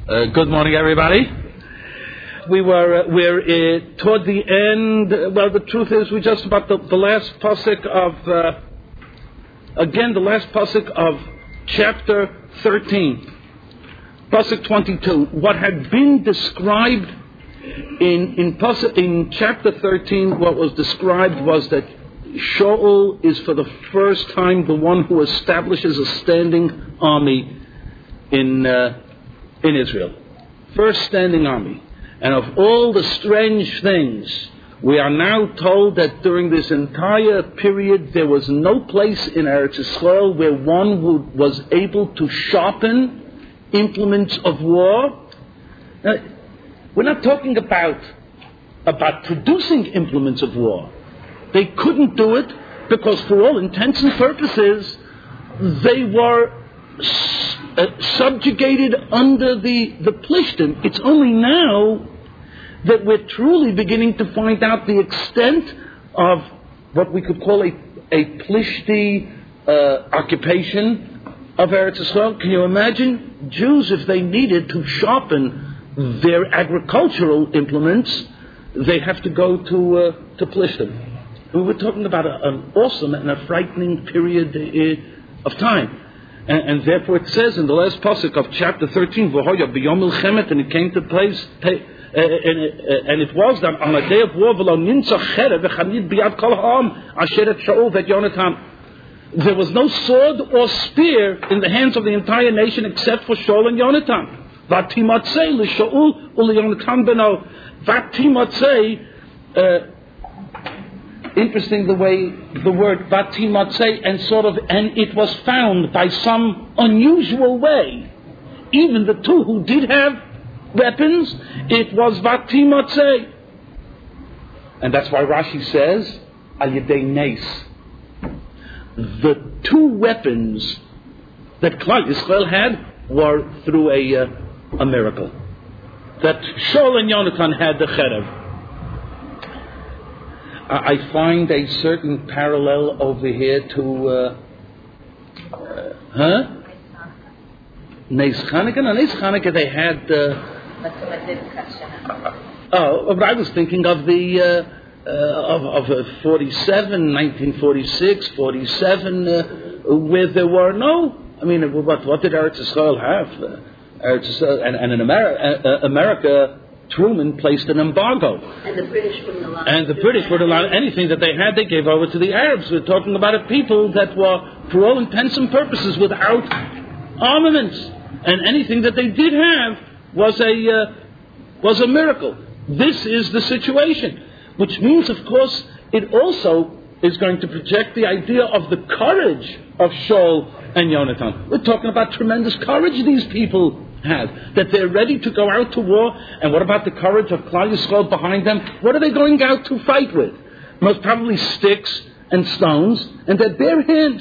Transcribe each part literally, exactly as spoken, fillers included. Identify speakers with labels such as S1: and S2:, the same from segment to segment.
S1: Uh, good morning, everybody. We were uh, we're uh, toward the end. Uh, well, the truth is, we just about the, the last pasuk of uh, again the last pasuk of chapter thirteen, pasuk twenty-two. What had been described in in pasuk, in chapter thirteen, what was described was that Shaul is for the first time the one who establishes a standing army in. Uh, in Israel. First standing army. And of all the strange things, we are now told that during this entire period there was no place in Eretz Yisrael where one would, was able to sharpen implements of war. Now, we're not talking about, about producing implements of war. They couldn't do it because for all intents and purposes they were Uh, subjugated under the, the Plishtim. It's only now that we're truly beginning to find out the extent of what we could call a, a Plishti uh, occupation of Eretz Yisrael. Can you imagine Jews, if they needed to sharpen their agricultural implements, they have to go to uh, to Plishtim. We were talking about a, an awesome and a frightening period uh, of time. And, and therefore it says in the last pasuk of chapter thirteen, and it came to place, uh, and, uh, and it was that on a day of war, there was no sword or spear in the hands of the entire nation except for Shaul and Yonatan. Interesting the way the word Vatimatzei and sort of, and it was found by some unusual way. Even the two who did have weapons, it was Vatimatzei. And that's why Rashi says, Al Yedei Nes. The two weapons that Klal Yisrael had were through a, uh, a miracle. That Shaul and Yonatan had the Cherev. I find a certain parallel over here to, uh, uh, huh? Nes Chanukah? No, Nes Chanukah, they had, uh, oh, but I was thinking of the, uh, uh, of, of uh, forty-seven, nineteen forty-six, forty-seven, uh, where there were no, I mean, what, what did Eretz Yisrael have? Uh, Eretz Yisrael, and, and in America, uh, America, Truman placed an embargo.
S2: And the British wouldn't allow
S1: And the British would allow anything that they had, they gave over to the Arabs. We're talking about a people that were, for all intents and purposes, without armaments. And anything that they did have was a uh, was a miracle. This is the situation. Which means, of course, it also is going to project the idea of the courage of Shaul and Yonatan. We're talking about tremendous courage these people have, that they're ready to go out to war. And what about the courage of Klal Yisrael behind them? What are they going out to fight with? Most probably sticks and stones and their bare hands.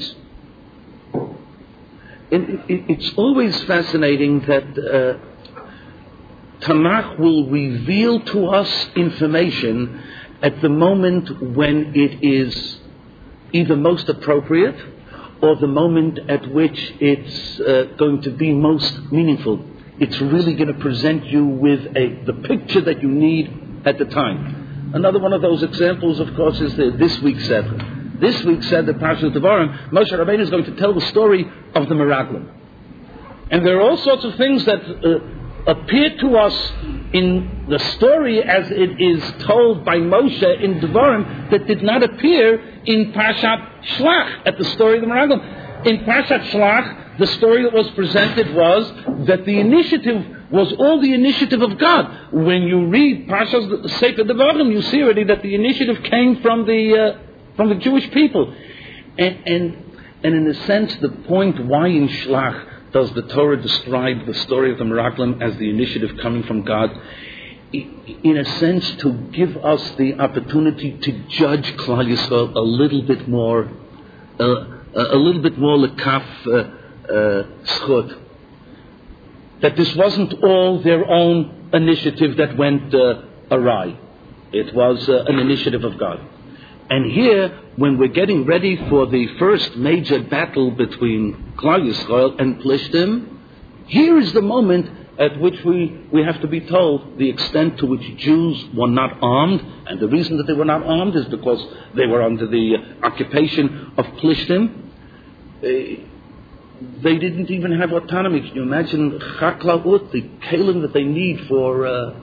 S1: It, it, it's always fascinating that uh, Tanakh will reveal to us information at the moment when it is either most appropriate or the moment at which it's uh, going to be most meaningful. It's really going to present you with a the picture that you need at the time. Another one of those examples, of course, is the, this week's Seder. This week's Seder, Parashat Devarim, Moshe Rabbeinu is going to tell the story of the Meraglim. And there are all sorts of things that uh, appear to us in the story as it is told by Moshe in Devarim that did not appear in Parashat Shlach at the story of the Meraglim. In Parashat Shlach, the story that was presented was that the initiative was all the initiative of God. When you read Parashat Sefer Devarim, you see already that the initiative came from the uh, from the Jewish people, and, and and in a sense, the point why in Shlach does the Torah describe the story of the Meraglim as the initiative coming from God, in a sense, to give us the opportunity to judge Klal Yisrael a little bit more, uh, a little bit more lekaf. Uh, Uh, schut. That this wasn't all their own initiative that went uh, awry. It was uh, an initiative of God. And here, when we're getting ready for the first major battle between Klal Yisrael and Plishtim, here is the moment at which we, we have to be told the extent to which Jews were not armed, and the reason that they were not armed is because they were under the occupation of Plishtim. Uh, they didn't even have autonomy. Can you imagine Chaklaut, the kalim that they need for uh,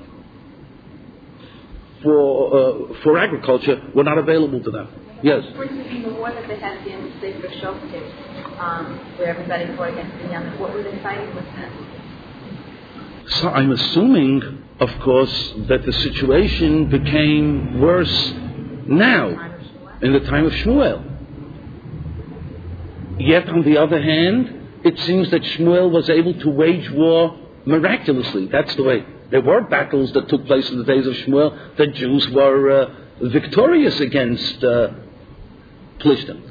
S1: for uh, for agriculture, were not available to them. Yes.
S2: For instance, in the war that they had against Sefer Shoftim, um, where everybody fought against the Yemen, what were they fighting with them?
S1: So I'm assuming, of course, that the situation became worse now, in the time of Shmuel. Yet, on the other hand, it seems that Shmuel was able to wage war miraculously. That's the way. There were battles that took place in the days of Shmuel. The Jews were uh, victorious against uh, Plishtim.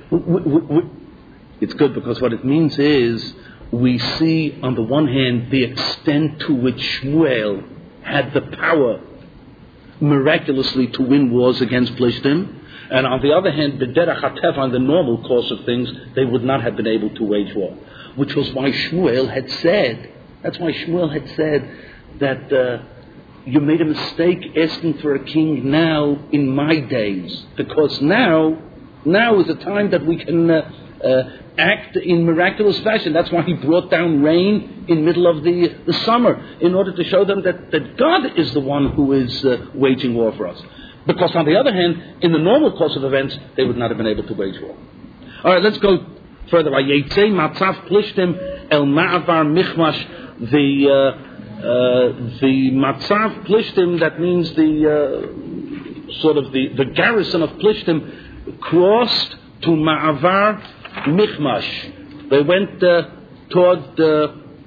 S1: It's good because what it means is we see, on the one hand, the extent to which Shmuel had the power miraculously to win wars against Plishtim, and on the other hand, the derech hateva, in the normal course of things, they would not have been able to wage war. Which was why Shmuel had said, that's why Shmuel had said that uh, you made a mistake asking for a king now in my days, because now, now is a time that we can uh, uh, act in miraculous fashion. That's why he brought down rain in middle of the, the summer, in order to show them that, that God is the one who is uh, waging war for us. Because on the other hand, in the normal course of events, they would not have been able to wage war. All right, let's go further. Vayetzei matzav plishtim el ma'avar michmash. The uh, uh, the matzav plishtim, that means the uh, sort of the, the garrison of Plishtim, crossed to ma'avar michmash. They went uh, toward uh,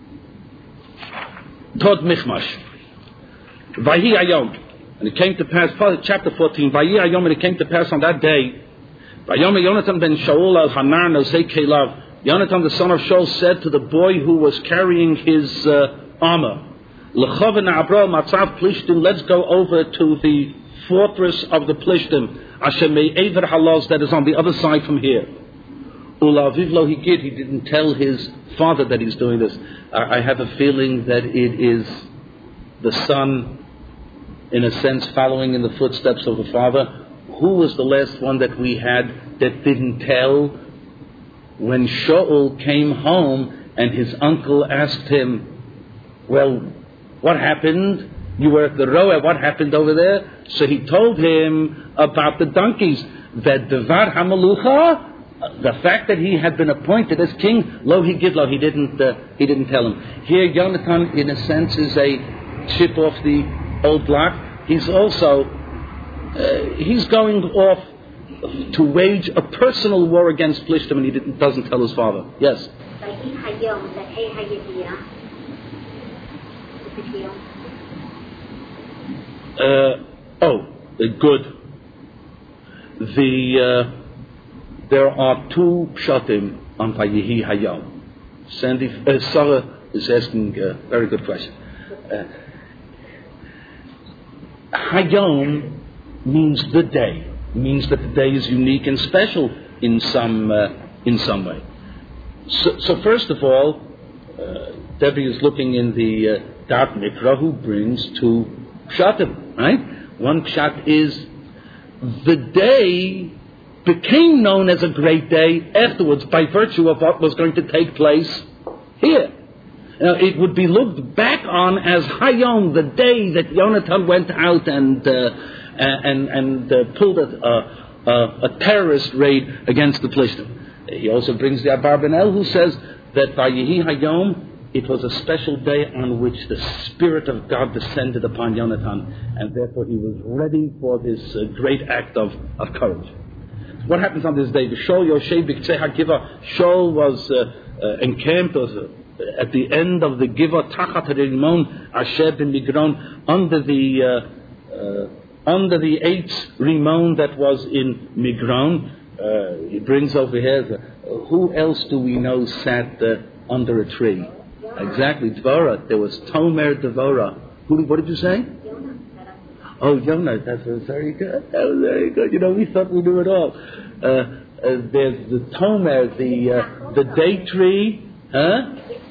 S1: toward michmash. Vayi ayom. And it came to pass, chapter fourteen, Vayi Ayom, and it came to pass on that day, Vayom Yonatan ben Shaul al Hanar Nosei Kelav. Yonatan, the son of Shaul, said to the boy who was carrying his uh, armor, L'choven Abra Matzav Plishtim, let's go over to the fortress of the Plishtim, Asher Me'ever Halos, that is on the other side from here. Ula Vivlo he did, he didn't tell his father that he's doing this. I, I have a feeling that it is the son, in a sense, following in the footsteps of the father. Who was the last one that we had that didn't tell? When Shaul came home and his uncle asked him, well, what happened? You were at the Roa, what happened over there? So he told him about the donkeys. That Devar Hamalucha, the fact that he had been appointed as king, lo he gid lo, he didn't, uh, he didn't tell him. Here, Yonatan, in a sense, is a chip off the old block. He's also uh, he's going off to wage a personal war against Plishtim, and he didn't, doesn't tell his father. Yes. Uh, oh, good. The uh, there are two pshatim on Vayihi Hayom. Sandy uh, Sarah is asking a very good question. Uh, Hayom means the day, means that the day is unique and special in some uh, in some way. So, so first of all, uh, Debbie is looking in the uh, Da'at Mikra, who brings two pshatim, right? One pshat is the day became known as a great day afterwards by virtue of what was going to take place here. Now, it would be looked back on as Hayom, the day that Yonatan went out and uh, and and uh, pulled a, a, a terrorist raid against the Plishtim. He also brings the Abarbanel, who says that Vayihi Hayom, it was a special day on which the Spirit of God descended upon Yonatan, and therefore he was ready for this uh, great act of, of courage. What happens on this day? The Shaul Yoshei B'Ktzei HaGiva. Shaul was uh, uh, encamped uh, at the end of the Giva Tachat Rimon Asher ben Migron, under the uh, uh, under the eighth Rimon that was in Migron. Uh, he brings over here the, uh, who else do we know sat uh, under a tree? Exactly, Dvorah. There was Tomer Dvorah. Who? What did you say? Oh, Jonah. That was very good. That was very good. You know, we thought we knew it all. Uh, uh, there's the Tomer, the uh, the date tree. Huh?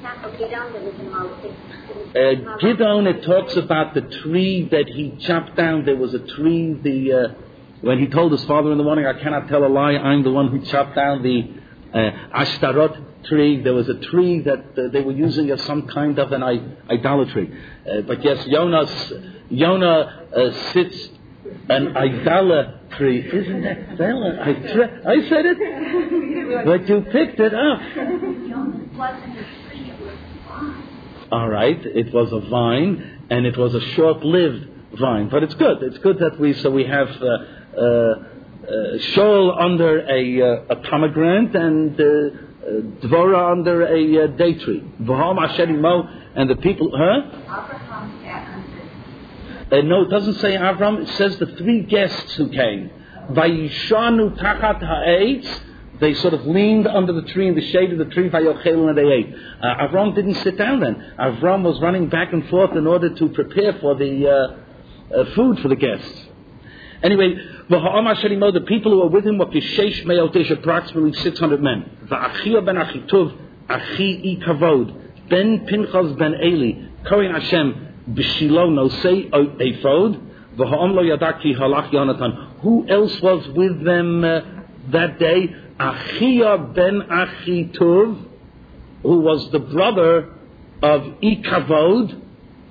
S2: not a Gidon that was in Mal.
S1: Uh, Gidon, it talks about the tree that he chopped down. There was a tree, the uh, when he told his father in the morning, I cannot tell a lie, I'm the one who chopped down the uh, Ashtarot tree. There was a tree that uh, they were using as some kind of an I- idolatry. Uh, but yes, Jonas, Jonah uh, sits an idolatry. Isn't that fella? I, tra- I said it, but you picked it up.
S2: Wasn't a tree, it was a vine.
S1: All right, it was a vine, and it was a short-lived vine. But it's good. It's good that we so we have uh, uh, uh, Shaul under a, uh, a pomegranate and uh, uh, Dvorah under a uh, day tree. V'ham Asher Imo, and the people, huh?
S2: Abraham sat
S1: Uh, no, it doesn't say Avram. It says the three guests who came. Vayishanu tachat ha'etz. They sort of leaned under the tree, in the shade of the tree, vayochelu, and they ate. Uh, Avram didn't sit down then. Avram was running back and forth in order to prepare for the uh, uh, food for the guests. Anyway, the people who were with him were Kishesh Meotish, approximately six hundred men. Va'achia ben Achituv, Achi Ikavod, Ben Pinchas ben Eli, Kohen Hashem, B'Shilo Nosei Ephod, V'ha'om lo yadaki halach Yonatan. Who else was with them uh, that day? Achia ben Achituv, who was the brother of Ikavod.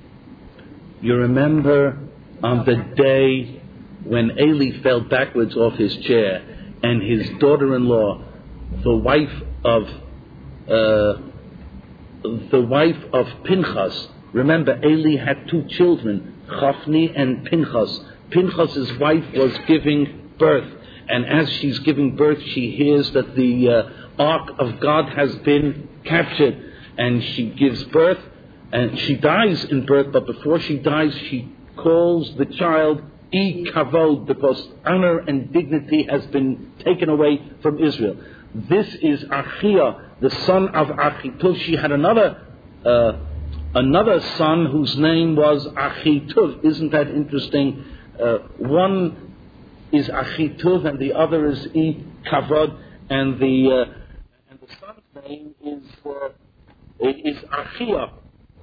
S1: You remember on the day when Eli fell backwards off his chair, and his daughter-in-law, the wife of uh, the wife of Pinchas. Remember, Eli had two children, Chafni and Pinchas. Pinchas's wife was giving birth, and as she's giving birth, she hears that the uh, ark of God has been captured, and she gives birth, and she dies in birth. But before she dies, she calls the child I Kavod, because honor and dignity has been taken away from Israel. This is Achia, the son of Achituv. She had another uh, another son whose name was Achituv. Isn't that interesting? Uh, one is Achituv and the other is I Kavod, and the uh, and the son's name is uh, is Achia.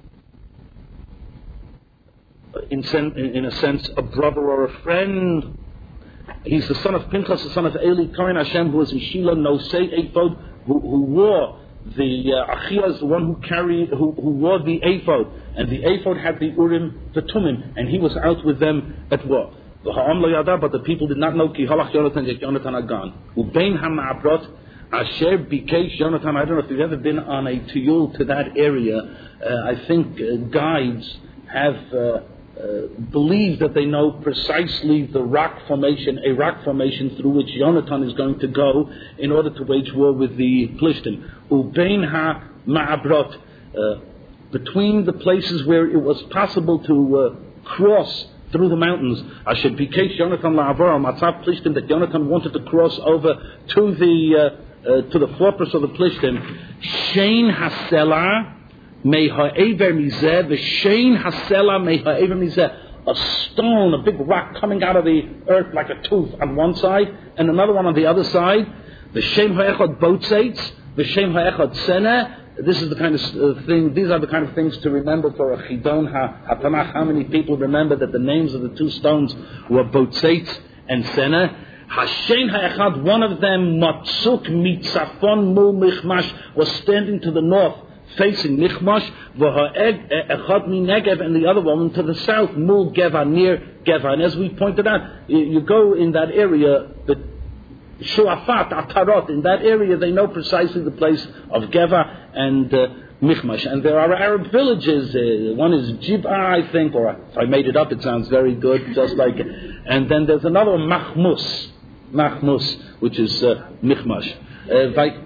S1: In, sen- in a sense, a brother or a friend. He's the son of Pinchas, the son of Eli, Kohen Hashem, who was in Shiloh, Nosei Ephod, who, who wore the uh, Achia is the one who carried, who, who wore the ephod, and the ephod had the Urim, the Tumim, and he was out with them at war. The Ha'am lo yada, but the people did not know Ki halach Yonatan that Yonatan had gone. Ubein ha'ma'abrot Asher bikesh Yonatan. I don't know if you've ever been on a tiyul to that area. Uh, I think uh, guides have. Uh, Uh, believe that they know precisely the rock formation, a rock formation through which Yonatan is going to go in order to wage war with the Plishtim. Ubein ha-ma'abrot, between the places where it was possible to uh, cross through the mountains. Asher bikesh Yonatan la'avor matzav Plishtim, that Yonatan wanted to cross over to the uh, uh, to the fortress of the Plishtim. Shein hasela. May ha'ever mizeh, v'shein hasela may ha'ever mizeh. A stone, a big rock coming out of the earth like a tooth on one side, and another one on the other side. V'shem ha'echad botzeitz, v'shem ha'echad seneh. This is the kind of uh, thing. These are the kind of things to remember for a chidon ha'tanach. How many people remember that the names of the two stones were botzeitz and seneh? Hashem ha'echad, one of them, matzuk mitzafon mul michmash, was standing to the north, facing Michmash, v'ha'echad mi Negev, and the other woman to the south, mul Geva, near Geva. And as we pointed out, you, you go in that area, the Shuafat, Atarot, in that area they know precisely the place of Geva and uh, Michmash. And there are Arab villages, uh, one is Jib'ah, I think, or if I made it up, it sounds very good, just like it. And then there's another one, Machmus, Machmus, which is uh, Michmash. Uh, like,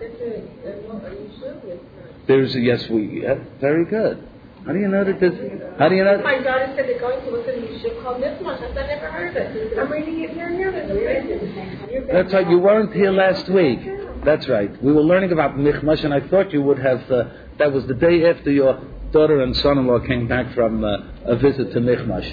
S1: There's a yes, we yeah, very good. How do you know that this? How do you know?
S3: My daughter said they're going to look at a yeshiva called Michmash. I said I never heard of it. I'm reading it here and here.
S1: That's right. You weren't here last week. That's right. We were learning about Michmash, and I thought you would have. Uh, that was the day after your daughter and son-in-law came back from uh, a visit to Michmash.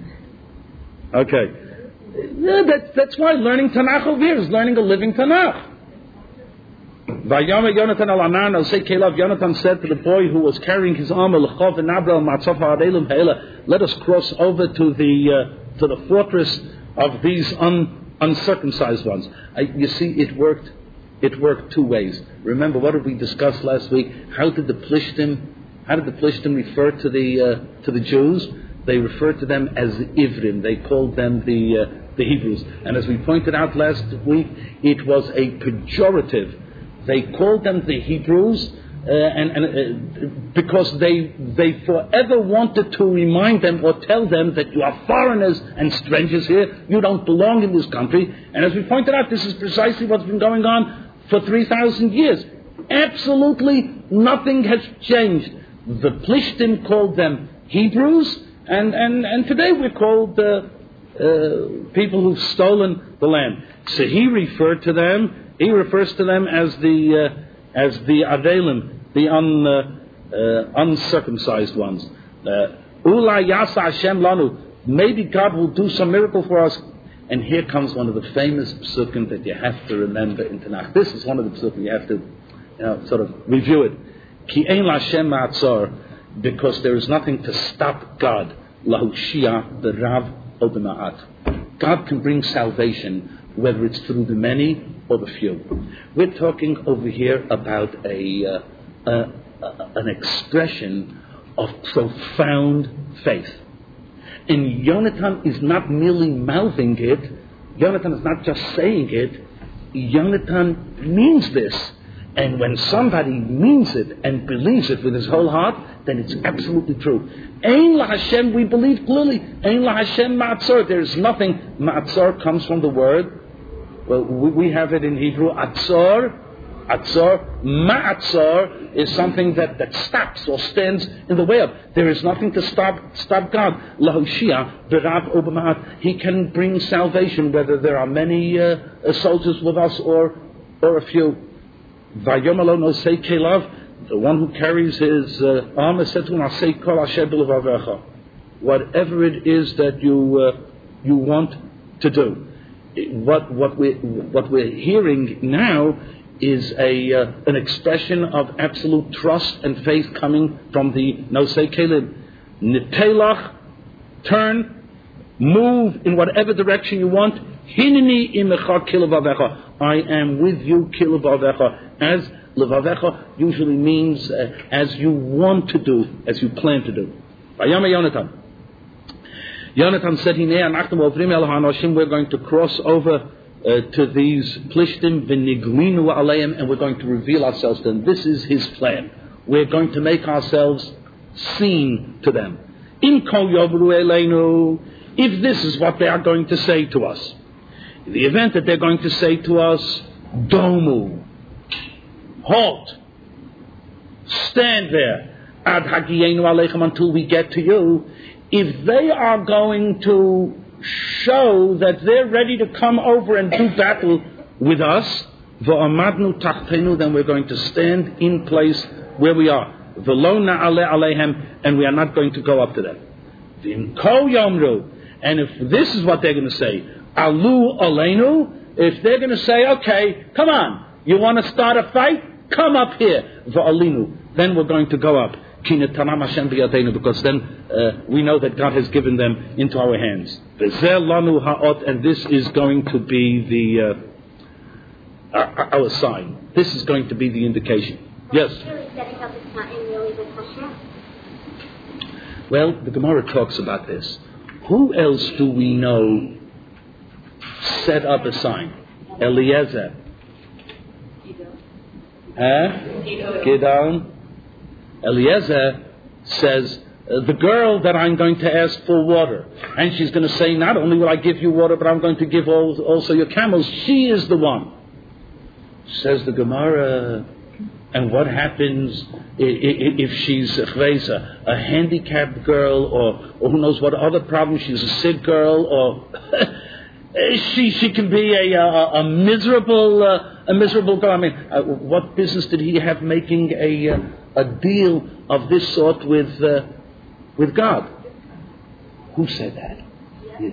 S1: Okay. Yeah, that's that's why learning Tanakh over here is learning a living Tanakh. Vayama Yonatan al Anan al say Caleb. Yonatan said to the boy who was carrying his armor, L'chov and Abra Matzafa Adelim Ha'ela, let us cross over to the uh, to the fortress of these un, uncircumcised ones. I, you see, it worked. It worked two ways. Remember, what did we discuss last week? How did the Plishtim, how did the Plishtim refer to the uh, to the Jews? They referred to them as Ivrim. They called them the uh, the Hebrews. And as we pointed out last week, it was a pejorative. They called them the Hebrews uh, and, and uh, because they they forever wanted to remind them or tell them that you are foreigners and strangers here. You don't belong in this country. And as we pointed out, this is precisely what's been going on for three thousand years. Absolutely nothing has changed. The Plishtim called them Hebrews, and, and, and today we're called uh, uh, people who've stolen the land. So he referred to them. He refers to them as the uh, as the Adelim, the un, uh, uh, uncircumcised ones. Ula Yasa Hashem Lanu. Maybe God will do some miracle for us. And here comes one of the famous psukim that you have to remember in Tanakh. This is one of the psukim you have to, you know, sort of review it. Ki ein Lashem ma'atzor, because there is nothing to stop God. Lahushia b'rav o b'ma'at. God can bring salvation, whether it's through the many or the few. We're talking over here about a, uh, uh, uh, an expression of profound faith. And Yonatan is not merely mouthing it. Yonatan is not just saying it. Yonatan means this. And when somebody means it and believes it with his whole heart, then it's absolutely true. Ein la Hashem, we believe clearly. Ein la Hashem ma'atzor. There is nothing. Ma'atzor comes from the word. Well, we have it in Hebrew, atzor, atzor, ma'atzor is something that, that stops or stands in the way of. There is nothing to stop stop God. Lahoshia, b'rav o b'ma'at. He can bring salvation, whether there are many uh, soldiers with us or or a few. Vayomalo no say kelav, the one who carries his uh, armor said to him, I say kol asher b'levavecha. Whatever it is that you uh, you want to do. What what we what we're hearing now is a uh, an expression of absolute trust and faith coming from the Nosei Kelim. Nitelach, turn, move in whatever direction you want. Hineni imecha kilevavecha. I am with you, kilevavecha. As levavecha usually means uh, as you want to do, as you plan to do. Vayama Yonatan. Yonatan said, we're going to cross over uh, to these Plishtim, v'niglinu aleim, and we're going to reveal ourselves to them. This is his plan. We're going to make ourselves seen to them. In kol yovru eleinu, if this is what they are going to say to us, in the event that they're going to say to us, domu, halt, stand there, ad hagiyenu aleichem, until we get to you. If they are going to show that they're ready to come over and do battle with us, v'amadnu tachtenu, then we're going to stand in place where we are. V'lo na'ale alehem, and we are not going to go up to them. V'im kol yomru, and if this is what they're going to say, alu aleinu, if they're going to say, okay, come on, you want to start a fight? Come up here. V'alinu, then we're going to go up. Because then uh, we know that God has given them into our hands. And this is going to be the uh, our, our sign. This is going to be the indication. Yes? Well, the Gemara talks about this. Who else do we know set up a sign? Eliezer. Huh? Gidon. Eliezer says, uh, the girl that I'm going to ask for water, and she's going to say, not only will I give you water, but I'm going to give all, also your camels. She is the one. Says the Gemara, and what happens if she's a, a handicapped girl, or, or who knows what other problem, she's a sick girl, or she she can be a, a, a miserable uh, a miserable girl. I mean, uh, what business did he have making a uh, a deal of this sort with uh, with God? Who said that?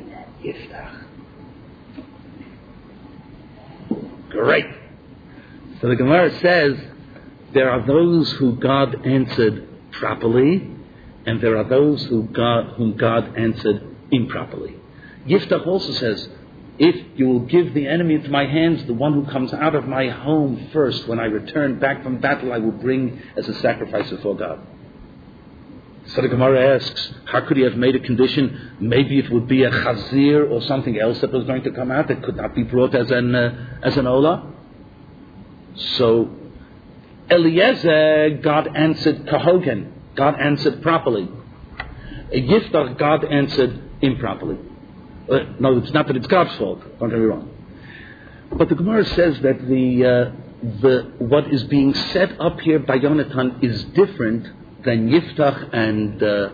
S1: Yiftach. Great. So the Gemara says there are those who God answered properly, and there are those who God, whom God answered improperly. Yiftach also says, if you will give the enemy into my hands, the one who comes out of my home first, when I return back from battle, I will bring as a sacrifice before God. So the Gemara asks, how could he have made a condition? Maybe it would be a chazir or something else that was going to come out that could not be brought as an uh, as an olah. So Eliezer, God answered kahogen. God answered properly. Yiftach, God answered improperly. Uh, no, it's not that it's God's fault. Don't get me wrong. But the Gemara says that the uh, the what is being set up here by Yonatan is different than Yiftach and uh,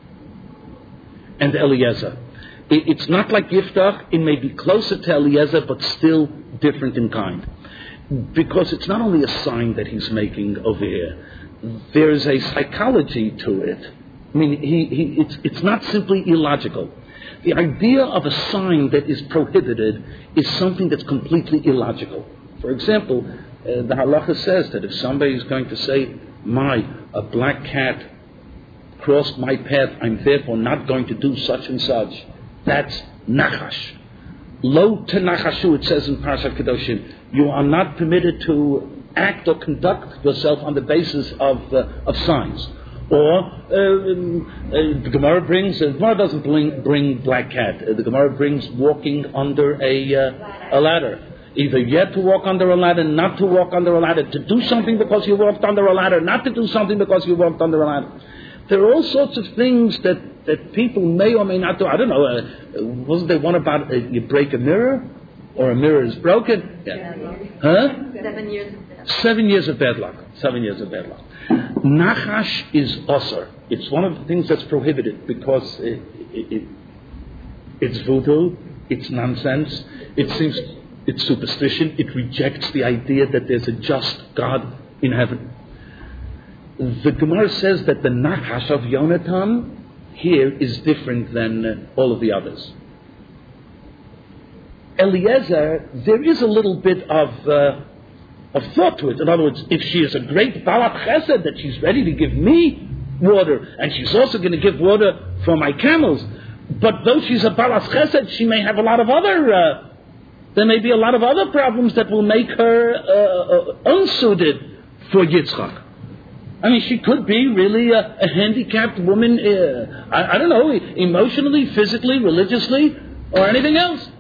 S1: and Eliezer. It, it's not like Yiftach. It may be closer to Eliezer, but still different in kind. Because it's not only a sign that he's making over here. There is a psychology to it. I mean, he, he, it's, it's not simply illogical. The idea of a sign that is prohibited is something that's completely illogical. For example, uh, the halacha says that if somebody is going to say, my, a black cat crossed my path, I'm therefore not going to do such and such, that's nachash. Lo tenachashu, it says in Parashat Kedoshim, you are not permitted to act or conduct yourself on the basis of uh, of signs. Or uh, uh, the Gemara brings, uh, the Gemara doesn't bring, bring black cat. Uh, the Gemara brings walking under a uh, a ladder. Either yet to walk under a ladder, not to walk under a ladder, to do something because you walked under a ladder, not to do something because you walked under a ladder. There are all sorts of things that, that people may or may not do. I don't know. Uh, wasn't there one about uh, you break a mirror, or a mirror is broken? Yeah. Huh?
S2: Seven years of bad luck.
S1: Seven years of bad luck. Seven years of bad luck. Nachash is osir. It's one of the things that's prohibited because it, it, it, it's voodoo. It's nonsense. It seems it's superstition. It rejects the idea that there's a just God in heaven. The Gemara says that the Nachash of Yonatan here is different than uh, all of the others. Eliezer, there is a little bit of uh, of thought to it. In other words, if she is a great Balat Chesed, that she's ready to give me water, and she's also going to give water for my camels. But though she's a Balat Chesed, she may have a lot of other, uh, there may be a lot of other problems that will make her uh, uh, unsuited for Yitzchak. I mean, she could be really a, a handicapped woman, uh, I, I don't know, emotionally, physically, religiously, or anything else.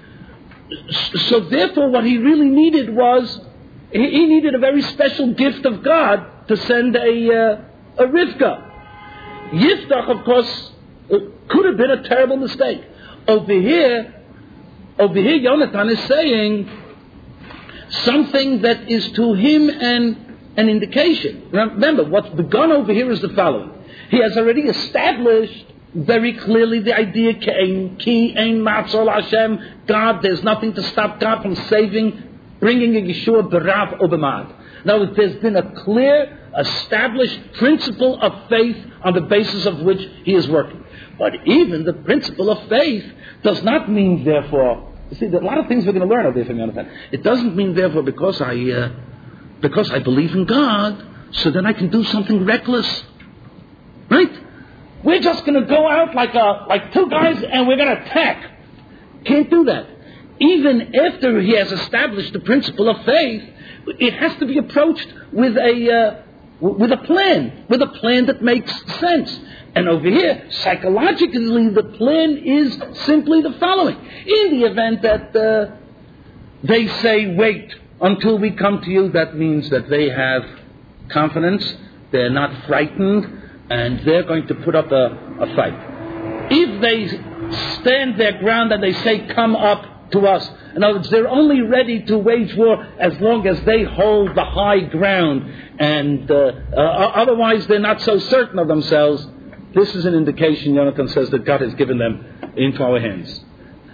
S1: So therefore, what he really needed was, he, he needed a very special gift of God to send a, uh, a Rivka. Yiftach, of course, uh, could have been a terrible mistake. Over here, over here, Yonatan is saying something that is to him an an indication. Remember, what's begun over here is the following. He has already established very clearly the idea, Ki ein matzol Hashem, God, there's nothing to stop God from saving, bringing a Yeshua berav or b'mad. Now, there's been a clear, established principle of faith on the basis of which he is working. But even the principle of faith does not mean, therefore, you see, there are a lot of things we're going to learn over here from Yonatan. It doesn't mean, therefore, because I... Uh, Because I believe in God, so then I can do something reckless. Right? We're just going to go out like a, like two guys and we're going to attack. Can't do that. Even after he has established the principle of faith, it has to be approached with a uh, with a plan, with a plan that makes sense. And over here, psychologically, the plan is simply the following. In the event that uh, they say, wait, until we come to you, that means that they have confidence, they're not frightened, and they're going to put up a, a fight. If they stand their ground and they say, come up to us, in other words, they're only ready to wage war as long as they hold the high ground, and uh, uh, otherwise they're not so certain of themselves. This is an indication, Yonatan says, that God has given them into our hands.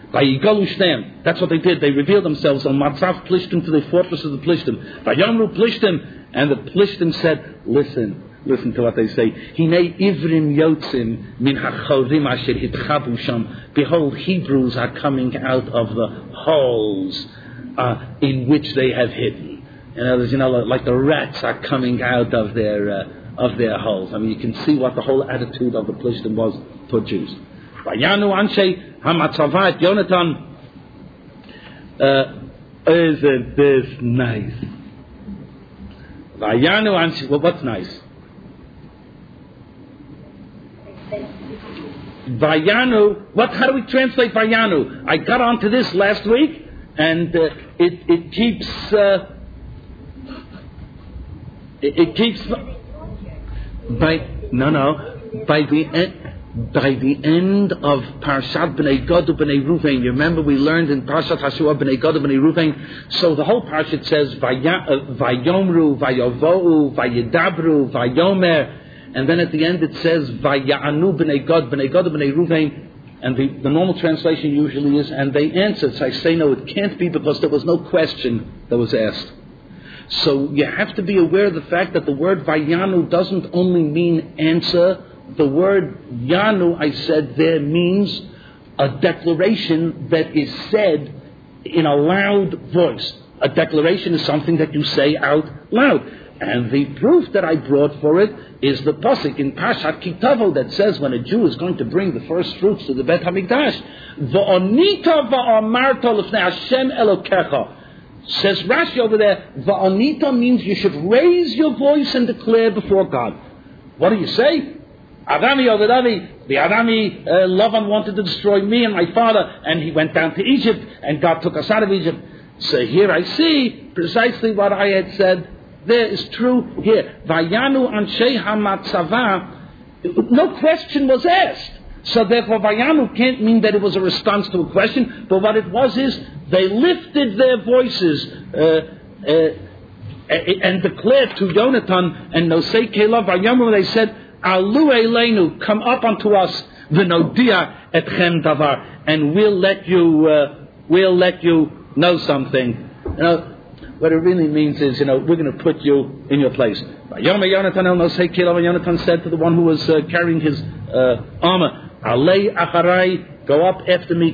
S1: That's what they did. They revealed themselves on Matzav Plishtim to the fortress of the Plishtim. Vayamru Plishtim, and the Plishtim said, listen, listen to what they say. Hinei Ivrim Yotzim min hachorim asher hitchabu sham. Behold, Hebrews are coming out of the holes uh, in which they have hidden. In other words, you know, like the rats are coming out of their uh, of their holes. I mean, you can see what the whole attitude of the Plishtim was toward Jews. Vayanu Anshe Hamatzavat Yonatan. Isn't this nice? Vayanu Anshe. Well, what's nice? Vayanu. What? How do we translate Vayanu? I got onto this last week, and uh, it it keeps. Uh, It, it keeps by no no by the end by the end of Parshat Bnei Gad Bnei Ruvain. You remember we learned in Parshat Hashua Bnei Gad Bnei Ruvain. So the whole parshat says Vayomru, Vayavohu, Vayidabru, Vayomer, and then at the end it says Vayanu Bnei Gad Bnei Gad Bnei Ruvain. And the, the normal translation usually is, and they answered. So I say no, it can't be, because there was no question that was asked. So you have to be aware of the fact that the word Vayanu doesn't only mean answer. The word Yanu, I said, there means a declaration that is said in a loud voice. A declaration is something that you say out loud. And the proof that I brought for it is the pasuk in Parshat Kitavo that says when a Jew is going to bring the first fruits to the Bet HaMikdash, V'onita v'amarta l'fnei Hashem Elokecha. Says Rashi over there, Va'anita means you should raise your voice and declare before God. What do you say? Adami Ovedavi, the Adami, uh, Lavan wanted to destroy me and my father, and he went down to Egypt, and God took us out of Egypt. So here I see precisely what I had said. There is true here. Vayanu Anshe Hamatzava, no question was asked. So therefore Vayanu can't mean that it was a response to a question, but what it was is they lifted their voices uh, uh, and declared to Yonatan and Nosei Kelav Vayamu, they said, Alu Eleinu, come up unto us, v'nodia etchem davar, and we'll let you uh, we'll let you know something. You know, what it really means is, you know, we're going to put you in your place. Yonatan said to the one who was uh, carrying his uh, armor, Alei acharai, go up after me,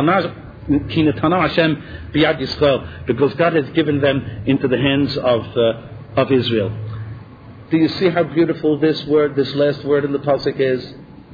S1: kinetana Hashem biyad Yisrael, because God has given them into the hands of uh, of Israel. Do you see how beautiful this word, this last word in the pasuk is?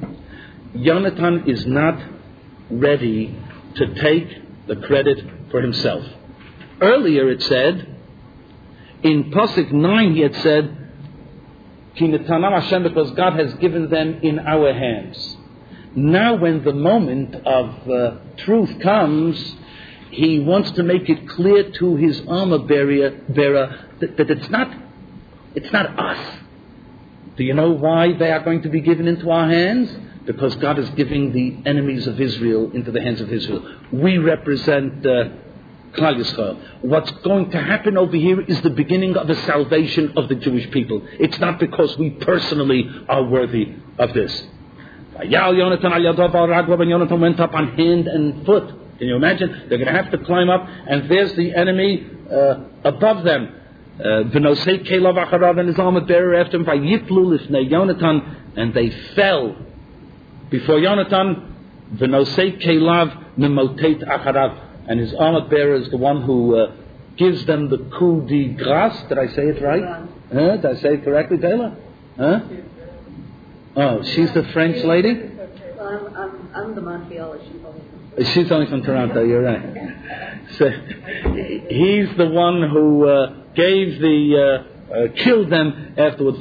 S1: Yonatan is not ready to take the credit for himself. Earlier it said, in pasuk nine he had said, kinetana Hashem, because God has given them in our hands. Now when the moment of uh, truth comes, he wants to make it clear to his armor bearer, bearer that, that it's not it's not us. Do you know why they are going to be given into our hands? Because God is giving the enemies of Israel into the hands of Israel. We represent uh, Klal Yisrael. What's going to happen over here is the beginning of the salvation of the Jewish people. It's not because we personally are worthy of this. Yonatan Yonatan went up on hand and foot. Can you imagine? They're going to have to climb up, and there's the enemy uh, above them. V'nosei Kelav acharav, and his armor bearer after him. Vayiplu lifnei Yonatan, and they fell before Yonatan. V'nosei Kelav mimotet acharav, and his armor bearer is the one who uh, gives them the coup de grace. Did I say it right? Huh? Did I say it correctly, Taylor? Huh? Oh, she's the French lady?
S3: Well, I'm, I'm, I'm the Montrealer. She's only from
S1: She's only from Toronto, you're right. So, he's the one who uh, gave the, uh, uh, killed them afterwards.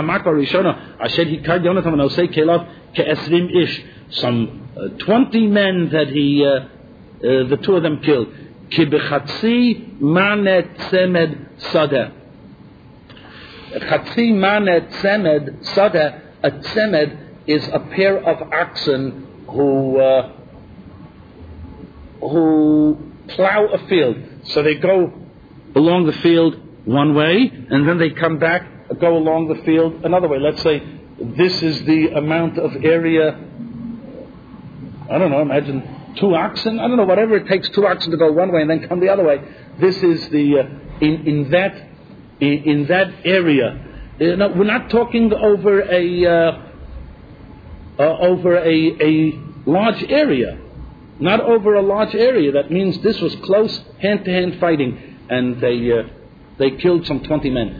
S1: Some uh, twenty men that he, uh, uh, the two of them killed. Kibechatzi manet semed sadeh. Chatzi manet semed sadeh. A tzemed is a pair of oxen who uh, who plow a field. So they go along the field one way, and then they come back, go along the field another way. Let's say this is the amount of area, I don't know, imagine two oxen, I don't know, whatever it takes, two oxen to go one way and then come the other way. This is the, uh, in, in that in, in that area. Uh, no, we're not talking over a uh, uh, over a, a large area, not over a large area. That means this was close hand-to-hand fighting, and they uh, They killed some twenty men.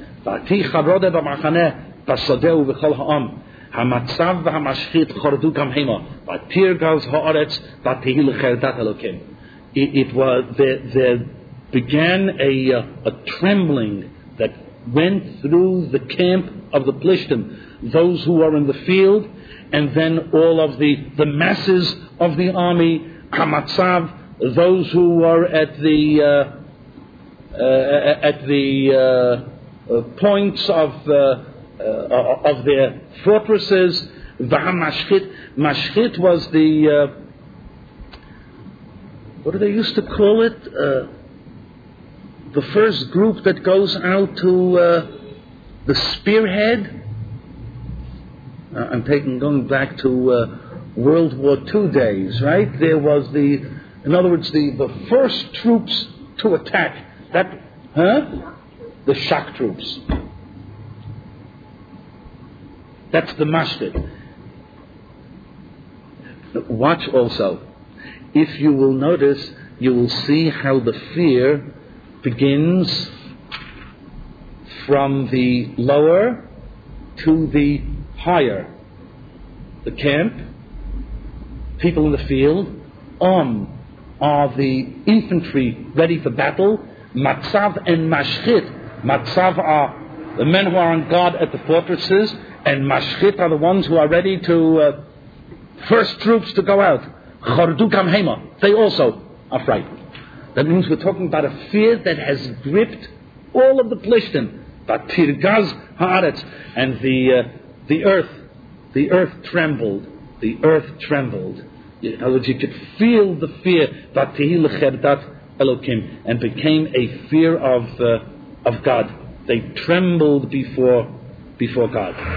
S1: Hamatzav v'hamashchit chordu kam hema. Vatirgaz haaretz vatehil cherdat Elokim. It was there. There began a uh, a trembling that went through the camp of the Plishtim, those who are in the field, and then all of the the masses of the army. Hamatzav, those who are at the uh, uh, at the uh, uh, points of. Uh, Uh, of their fortresses. V'hamashchit. Mashchit was the uh, what do they used to call it? Uh, the first group that goes out to uh, the spearhead. Uh, I'm taking going back to uh, World War Two days, right? There was the, in other words, the, the first troops to attack. That, huh? The shock troops. That's the mashchit. Watch also. If you will notice, you will see how the fear begins from the lower to the higher. The camp, people in the field, on are the infantry ready for battle. Matzav and mashchit. Matzav are the men who are on guard at the fortresses, and mashchit are the ones who are ready to uh, first troops to go out. Chordu kam hema. They also are frightened. That means we're talking about a fear that has gripped all of the Plishtim. Vatirgaz haaretz, and the uh, the earth, the earth trembled. The earth trembled. In other words, you could feel the fear. Vatehil cherdat Elokim, and became a fear of uh, of God. They trembled before. Before God.
S4: Huh?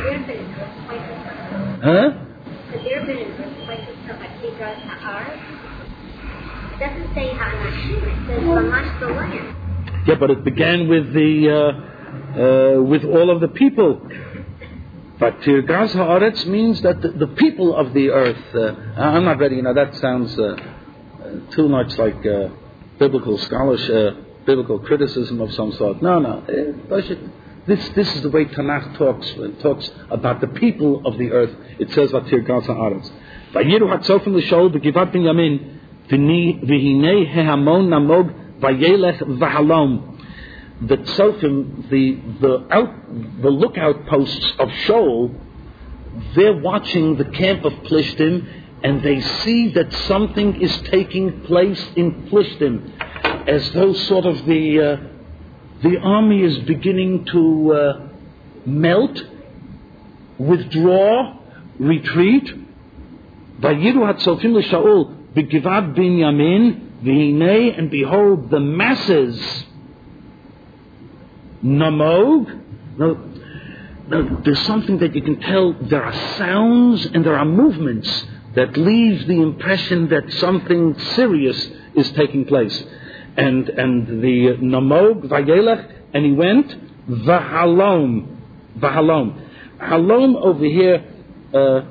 S1: Huh?
S4: Has there been an earthquake of Vatirgaz haaretz? It doesn't say ha'anashim, it says mamash the land.
S1: Yeah, but it began with the uh, uh, with all of the people. Vatirgaz haaretz means that the, the people of the earth. Uh, I'm not ready. You know, that sounds uh, too much like uh, biblical scholarship, uh, biblical criticism of some sort. No, no. Uh, This this is the way Tanakh talks. It talks about the people of the earth. It says Vatirgaz haaretz. Vayiru hatzofim l'shaul b'givat Binyamin v'hinei hehamon namog vayelech v'halom. The tzofim, the the out the lookout posts of Shaul, they're watching the camp of Plishtim, and they see that something is taking place in Plishtim, as though sort of the uh, The army is beginning to uh, melt, withdraw, retreat. Vayiru hatzofim l'Shaul b'givat Binyamin v'hinei, and behold, the masses. Namog. Now, now, there's something that you can tell. There are sounds and there are movements that leave the impression that something serious is taking place. And and the namog vayelech, and he went v'halom, v'halom. Halom over here. Uh,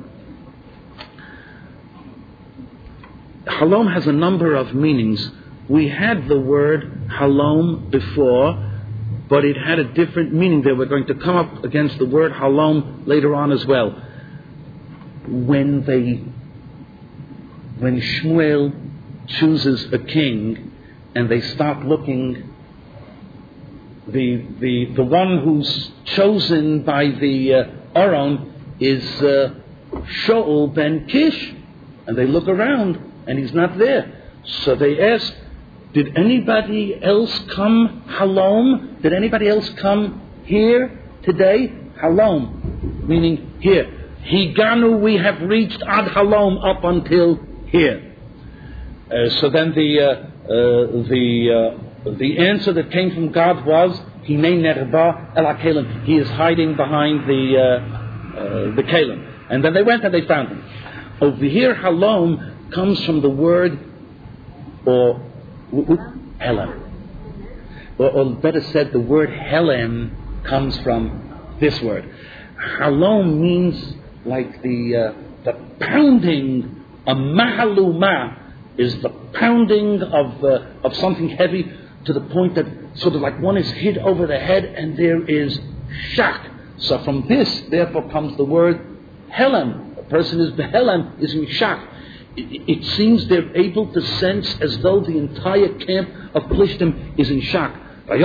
S1: halom has a number of meanings. We had the word halom before, but it had a different meaning there. We're going to come up against the word halom later on as well. When they, when Shmuel chooses a king, and they start looking, the the the one who's chosen by the uh, Aaron is uh, Shaul ben Kish, and they look around and he's not there. So they ask, did anybody else come halom? Did anybody else come here today? Halom, meaning here. Higanu, we have reached ad halom, up until here. Uh, so then the uh, Uh, the uh, the answer that came from God was Hinei nerba el hakelim. He is hiding behind the uh, uh, the kelim. And then they went and they found him. Over here, halom comes from the word, or helem, or, or better said, the word helem comes from this word. Halom means like the uh, the pounding, a mahaluma is the pounding of uh, of something heavy to the point that sort of like one is hit over the head and there is shock. So from this, therefore, comes the word Helem. A person is behelem, is in shock. It, it seems they're able to sense as though the entire camp of Plishtim is in shock. And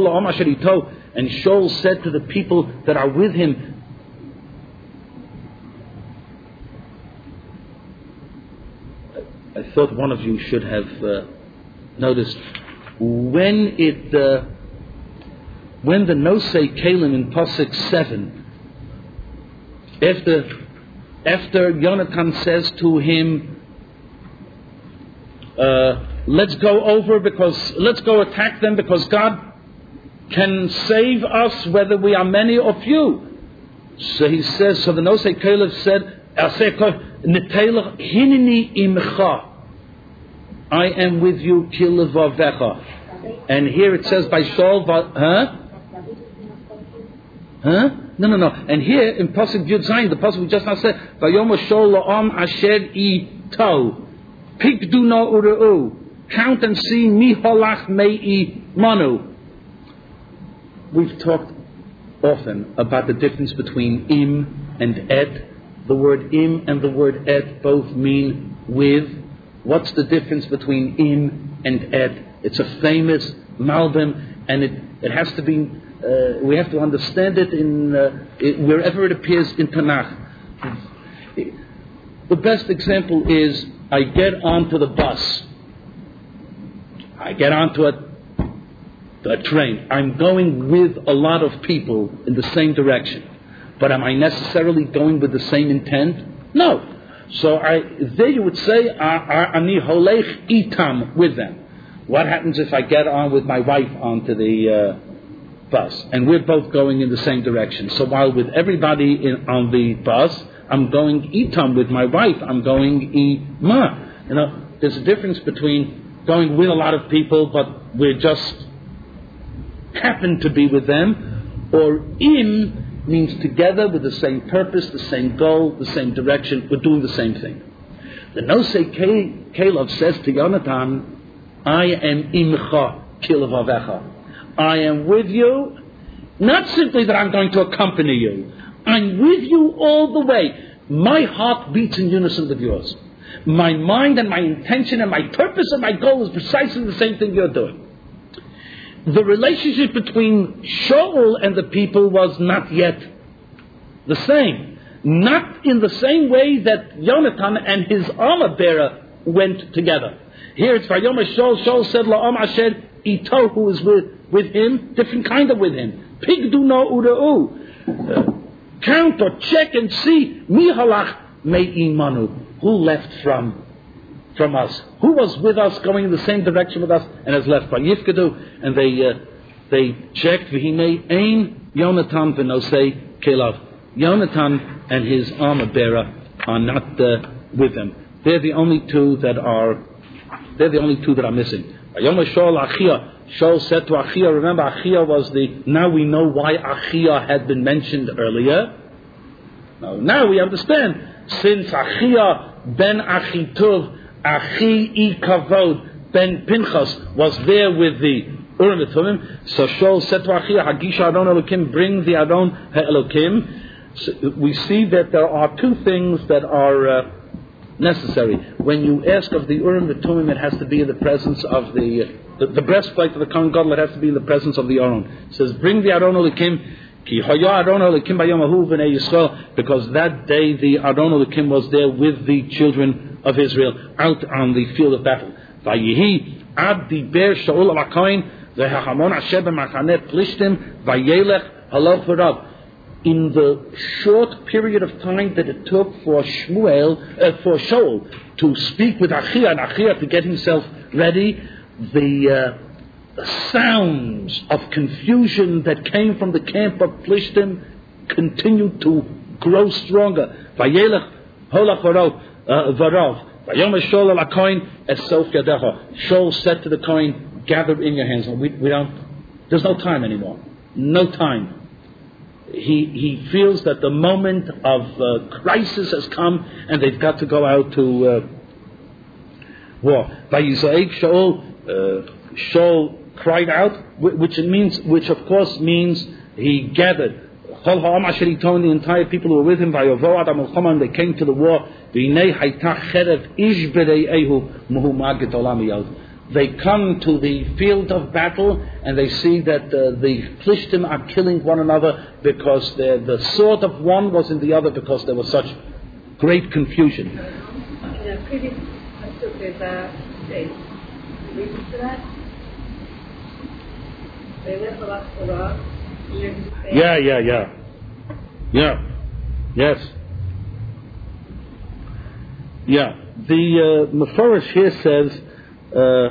S1: Shaul said to the people that are with him, I thought one of you should have uh, noticed when it uh, when the Nosei Kalim in Pasuk seven, after after Yonatan says to him, uh, let's go over because let's go attack them because God can save us whether we are many or few. So he says, so the Nosei Kalim said, Hinini imcha, I am with you, kilavavecha. And here it says by Shaul, huh? Huh? No, no, no. And here in Pasuk Yud Zayin, the Pasuk we just now said, Vayom Shaul la'am asher ito, pikdu no ureu, count and see mi holach mei manu. We've talked often about the difference between im and et. The word im and the word et both mean with. What's the difference between im and et? It's a famous malbim, and it, it has to be, uh, we have to understand it in uh, it, wherever it appears in Tanakh. The best example is, I get onto the bus. I get onto a, a train. I'm going with a lot of people in the same direction. But am I necessarily going with the same intent? No. So I, there you would say, Ani holech itam, with them. What happens if I get on with my wife onto the uh, bus and we're both going in the same direction? So while with everybody in, on the bus, I'm going itam with my wife, I'm going ima. You know, there's a difference between going with a lot of people, but we just happen to be with them, or im means together with the same purpose, the same goal, the same direction, we're doing the same thing. The Nosei Caleb says to Yonatan, I am imcha kilavavecha. I am with you, not simply that I'm going to accompany you. I'm with you all the way. My heart beats in unison with yours. My mind and my intention and my purpose and my goal is precisely the same thing you're doing. The relationship between Shaul and the people was not yet the same. Not in the same way that Yonatan and his armor bearer went together. Here it's Vayom Shaul. Shaul said, La'am Asher Ito, who is with, with him, different kind of with him. Pigdu no ureu. Count or check and see, Mi halach mei manu, who left from from us, who was with us, going in the same direction with us, and has left. By Yifkadu, and they uh, they checked. V'hinei ein Yonatan v'nosei Kelav. Yonatan and his armor bearer are not uh, with them. They're the only two that are. They're the only two that are missing. Vayom Shaul Achia. Shaul said to Achia, remember Achia was the, now we know why Achia had been mentioned earlier. Now, now we understand, since Achia ben Achituv, Achi Ikavod ben Pinchas was there with the Urim and Thummim, so Shaul said to Achia, Hagisha Adon Elokim, bring the Adon Elokim. So we see that there are two things that are uh, necessary. When you ask of the Urim and Thummim, it has to be in the presence of the uh, The, the breastplate of the Kohen Gadol has to be in the presence of the Aron. It says, bring the Aron Elikim, ki haya Aron Elikim b'yom b'nei Yisrael, because that day the Aron Elikim was there with the children of Israel out on the field of battle. Vayihi ad diber Shaul al Kohen v'hachamon asher b'machaneh plishtim vayelech haloch v'rav. In the short period of time that it took for Shmuel, uh, for Shaul to speak with Achia and Achia to get himself ready, The, uh, the sounds of confusion that came from the camp of Plishtim continued to grow stronger. Vayelech holach varav. Vayom Shaul al Kohen esof yadecha. Shaul said to the Kohen, gather in your hands. We, we don't. There's no time anymore. No time. He he feels that the moment of uh, crisis has come, and they've got to go out to uh, war. Vayizaik Shaul. Uh, Shaul cried out, which it means, which of course means he gathered. The entire people who were with him, and they came to the war. They come to the field of battle and they see that uh, the Plishtim are killing one another because the sword of one was in the other because there was such great confusion.
S3: In the previous pasuk, there's a reason for that. They left a lot for rock.
S1: Yeah, yeah, yeah. Yeah. Yes. Yeah. The uh, Mefarish here says uh,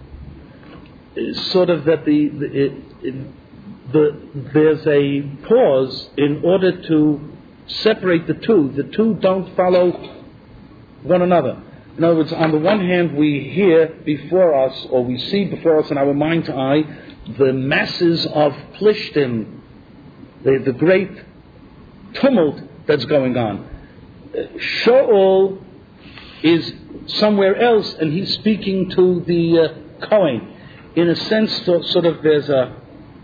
S1: sort of that the, the, it, it, the there's a pause in order to separate the two. The two don't follow one another. In other words, on the one hand, we hear before us, or we see before us in our mind's eye, the masses of Plishtim, the, the great tumult that's going on. Shaul is somewhere else, and he's speaking to the uh, Kohen. In a sense, so, sort of there's a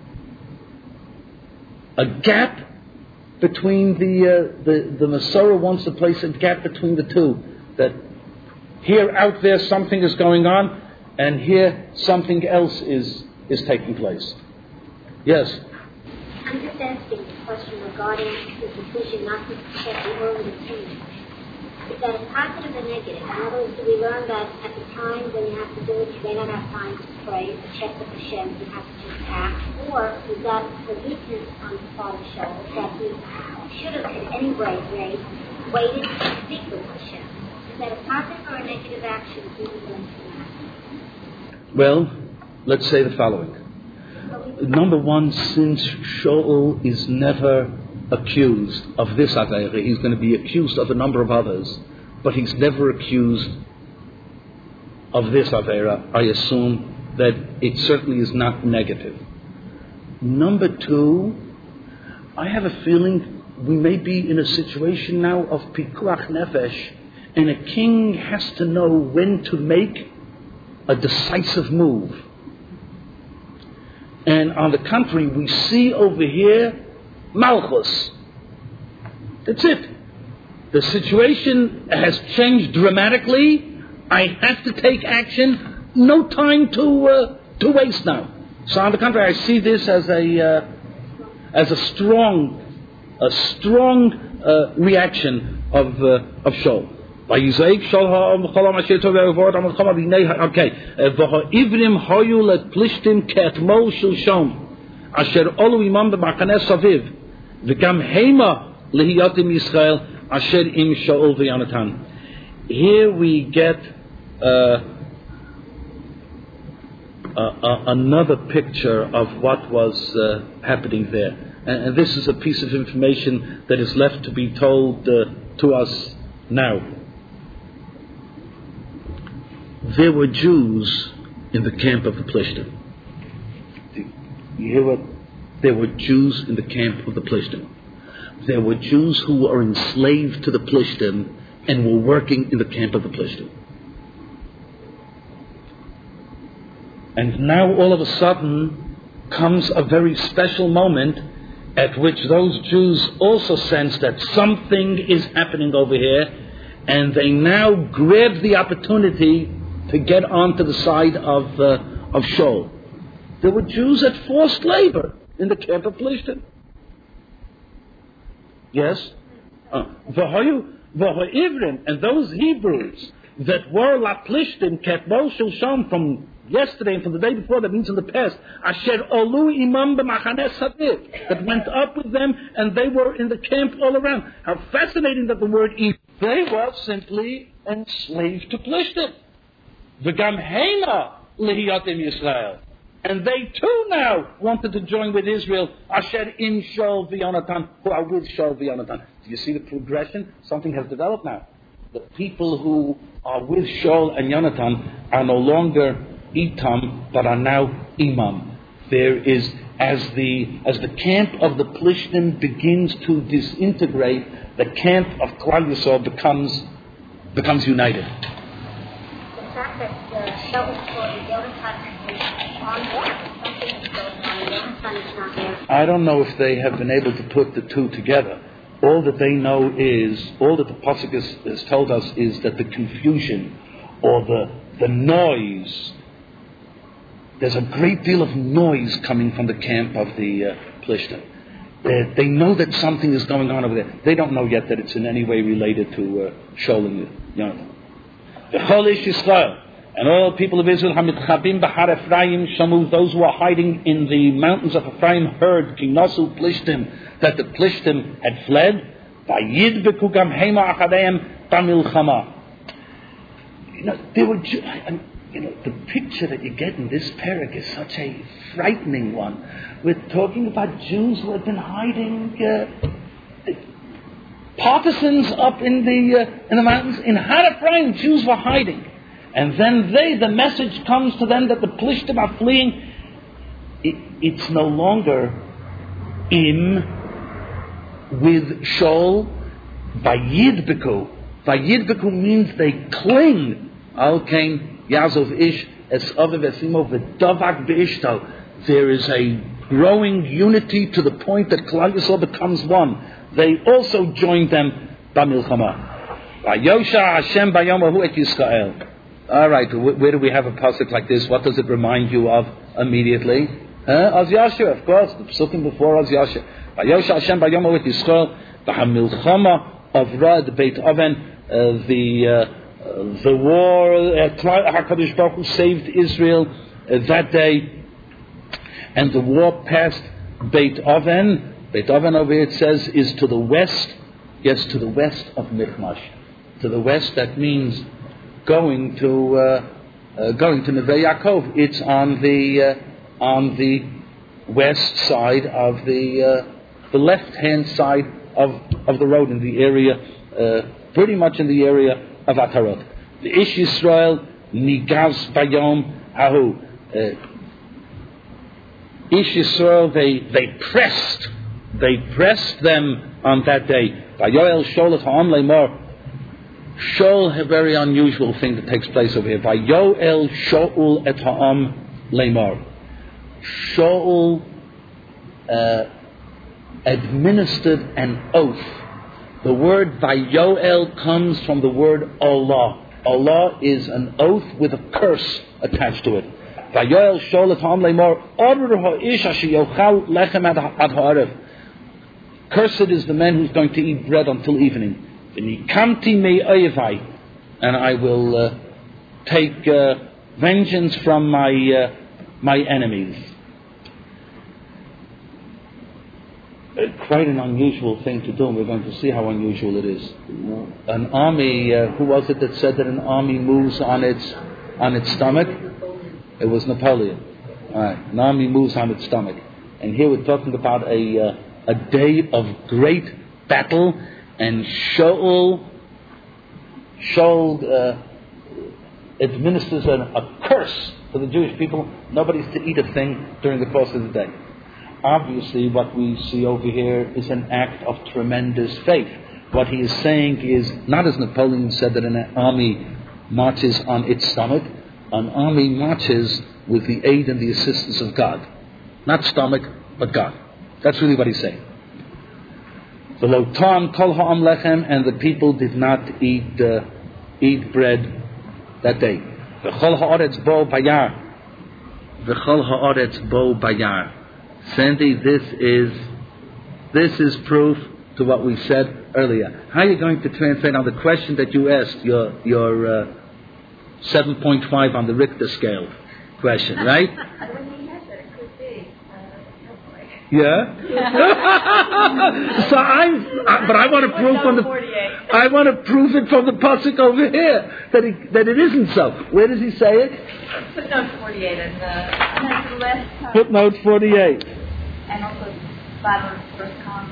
S1: a gap between the uh, the the Masorah wants to place a gap between the two. That here out there something is going on, and here something else is is taking place. Yes.
S4: I'm just asking a question regarding the decision not to check the early opinion. Is that a positive or negative? In other words, do we learn that at the time when you have to do it, you may not have time to pray, to check with Hashem, you have to just act? Or is that a weakness on the part of Shaul that he should have at any rate waited to speak with Hashem? Is that a positive or a negative action do we learn from that?
S1: Well, let's say the following. Number one, since Shaul is never accused of this Aveira, he's going to be accused of a number of others, but he's never accused of this Aveira. I assume that it certainly is not negative. Number two, I have a feeling we may be in a situation now of Pikuach Nefesh, and a king has to know when to make a decisive move. And on the contrary, we see over here Malchus. That's it. The situation has changed dramatically. I have to take action. No time to uh, to waste now. So on the contrary, I see this as a uh, as a strong a strong uh, reaction of uh, of Shaul. Okay. V'ha'ivrim hayu let plishtim ke'etmol shel shom asher olu imam b'machane saviv v'gam hema lehiyatim Yisrael asher im Shaul v'Yonatan. Here we get uh, uh, uh, another picture of what was uh, happening there, and, and this is a piece of information that is left to be told uh, to us now. There were Jews in the camp of the Plishtim. You hear what? There were Jews in the camp of the Plishtim. There were Jews who were enslaved to the Plishtim and were working in the camp of the Plishtim. And now all of a sudden comes a very special moment at which those Jews also sense that something is happening over here, and they now grab the opportunity to get onto the side of uh, of Shaul. There were Jews at forced labor in the camp of Plishtim. Yes? V'hayu v'ha'ivrim, and those Hebrews that were la Plishtim ketmol shel shom from yesterday and from the day before, that means in the past, asher olu imam b'machane saviv, that went up with them and they were in the camp all around. How fascinating that the word Eve, they were simply enslaved to Plishtim. V'gam hema lehiyatim Yisrael. And they too now wanted to join with Israel, asher im Shaul v'Yonatan, who are with Shaul v'Yonatan. Do you see the progression? Something has developed now. The people who are with Shaul and Yonatan are no longer Itam, but are now Imam. There is, as the as the camp of the Plishtim begins to disintegrate, the camp of Klal Yisrael becomes becomes united.
S4: The fact that uh, Shaul told Yonatan and
S1: I don't know if they have been able to put the two together. All that they know is, all that the Pasuk has, has told us is that the confusion or the, the noise, there's a great deal of noise coming from the camp of the uh, Plishtim. They, they know that something is going on over there. They don't know yet that it's in any way related to uh, Shaul and Yonatan. The Cholish Yisrael and all people of Israel, Hamitchabim Bahar Ephraim Shamu, those who are hiding in the mountains of Ephraim heard Kinasu Plishtim, that the Plishtim had fled. Vayidbeku Gam Hema Achadeim Tamilchama. You know, they were. Ju- I, You know, the picture that you get in this parak is such a frightening one. We're talking about Jews who had been hiding, uh, partisans up in the uh, in the mountains. In Har Ephraim, Jews were hiding. And then they, the message comes to them that the Plishtim are fleeing. It, it's no longer in with Shaul. Vayidbeku. Vayidbeku means they cling. Al Kain. Yazov Ish es Aviv Esimo v'Davak Beishto. There is a growing unity to the point that Klal Yisrael becomes one. They also joined them b'milchama. Vayosha Hashem bayomahu et Yisrael. All right, where do we have a pasuk like this? What does it remind you of immediately? Huh? Oz Yashua, of course. The pasukim before Oz Yashua. Vayosha Hashem bayomahu et Yisrael v'hamilchama avra Beit Aven. Uh, the uh, Uh, the war, uh, HaKadosh Baruch Hu saved Israel uh, that day, and the war passed Beit Aven. Beit Aven over here it says is to the west, yes, to the west of Michmash. To the west, that means going to uh, uh, going to Neve Yaakov. It's on the uh, on the west side of the uh, the left hand side of of the road in the area, uh, pretty much in the area of Atarot. The Ish Yisrael Nigaz Bayom Hahu. Ish Yisrael, they they pressed, they pressed them on that day. Vayoel Shaul et Ha'am Leimor. Shaul, a very unusual thing that takes place over here. Vayoel Shaul et Ha'am Leimor. Shaul uh, administered an oath. The word Vayoel comes from the word Allah. Allah is an oath with a curse attached to it. Vayoel Shaul et Ha'am Leimor Orur ha'Ish asher yochal lechem ad ha'arev. Cursed is the man who's going to eat bread until evening. V'nikamti me'oyevai, and I will uh, take uh, vengeance from my uh, my enemies. Quite an unusual thing to do, and we're going to see how unusual it is. An army, uh, who was it that said that an army moves on its on its stomach? It was Napoleon. All right. An army moves on its stomach. And here we're talking about a uh, a day of great battle, and Shaul, Shaul uh, administers a, a curse to the Jewish people. Nobody's to eat a thing during the course of the day. Obviously, what we see over here is an act of tremendous faith. What he is saying is, not as Napoleon said that an army marches on its stomach, an army marches with the aid and the assistance of God. Not stomach, but God. That's really what he's saying. The Lotan kol ha'am lechem, and the people did not eat uh, eat bread that day. V'chol ha'aretz bo bayar. V'chol ha'aretz bo bayar. Sandy, this is this is proof to what we said earlier. How are you going to translate on the question that you asked, your your uh, seven point five on the Richter scale question, right? Yeah. So I'm, I, but I want to prove from the, I want to prove it from the pasuk over here that it, that it isn't so. Where does he say it?
S2: Footnote forty-eight and the last time.
S1: Footnote forty-eight.
S2: And also bottom of the first column.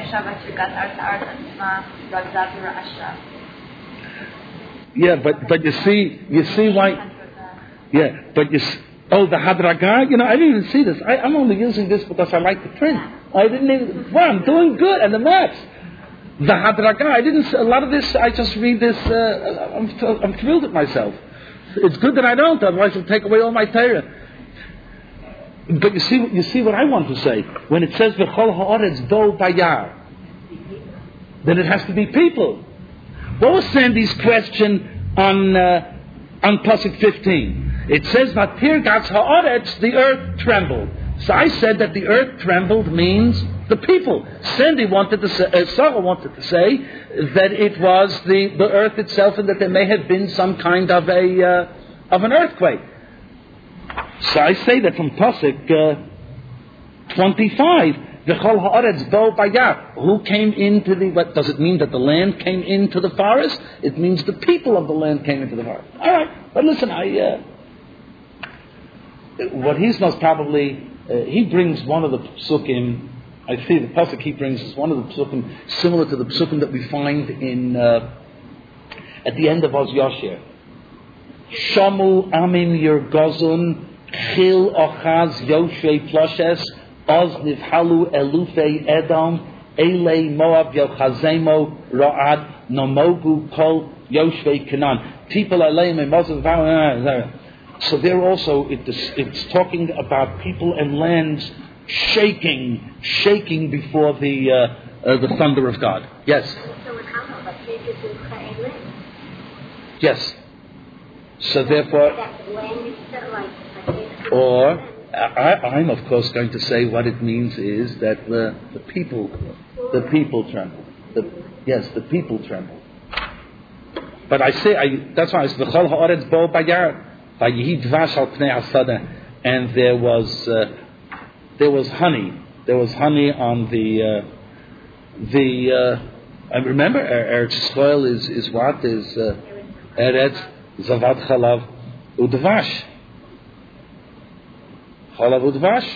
S1: Yeah, but but you see, you see why? Yeah, but you. Oh, the Hadraga, you know, I didn't even see this. I, I'm only using this because I like the print. I didn't even. Wow, I'm doing good, and the maps. The Hadraga, I didn't. A lot of this, I just read this. Uh, I'm I'm thrilled at myself. It's good that I don't, otherwise it'll take away all my Torah. But you see, you see what I want to say. When it says v'chol ha'aretz do bayar, then it has to be people. What was Sandy's question on uh, on pasuk fifteen? It says vatir gatz ha'aretz, the earth trembled. So I said that the earth trembled means the people. Sandy wanted to say, uh, Sarah wanted to say that it was the, the earth itself, and that there may have been some kind of a uh, of an earthquake. So I say that from pasuk uh, twenty-five, v'chol ha'aretz bo bayar. Who came into the? What does it mean that the land came into the forest? It means the people of the land came into the forest. All right, but listen, I uh, what he's most probably uh, he brings one of the psukim. I see the pasuk he brings is one of the psukim similar to the psukim that we find in uh, at the end of Oz Yoshir. Shamu amin yergozun chil ochaz yoshei ploshes oz nivhalu elufei edom elei moab yochazemo ra'ad nomogu kol yoshei kanan. People aleim emozim. So there also it is, it's talking about people and lands shaking, shaking before the uh, uh, the thunder of God. Yes. Yes. So therefore, or I, I'm of course going to say what it means is that the, the people, the people tremble. The, yes, the people tremble. But I say I, that's why it's v'chol ha'aretz bo bayar vayihi dvash al pnei asada, and there was uh, there was honey. There was honey on the uh, the. Uh, I remember Eretz Yisrael is is what is uh, Eretz. Zavad chalav udvash. Chalav udvash.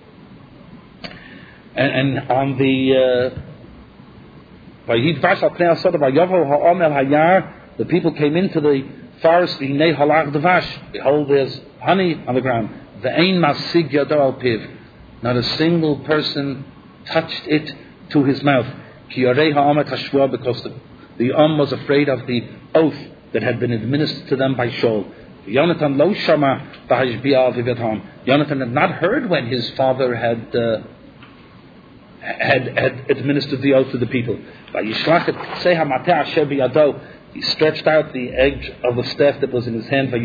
S1: And, and on the Vayidvash al pnei asada vayavo ha'omer hayar, the people came into the forest. Hinei halach dvash. Behold, there's honey on the ground. Ve'ein masig yado al piv. Not a single person touched it to his mouth. Ki yarei ha'omer hashvua, because the the Om was afraid of the oath that had been administered to them by Shaul. Yonatan lo shama b'hashbiya v'betam. Yonatan had not heard when his father had, uh, had had administered the oath to the people. He stretched out the edge of the staff that was in his hand,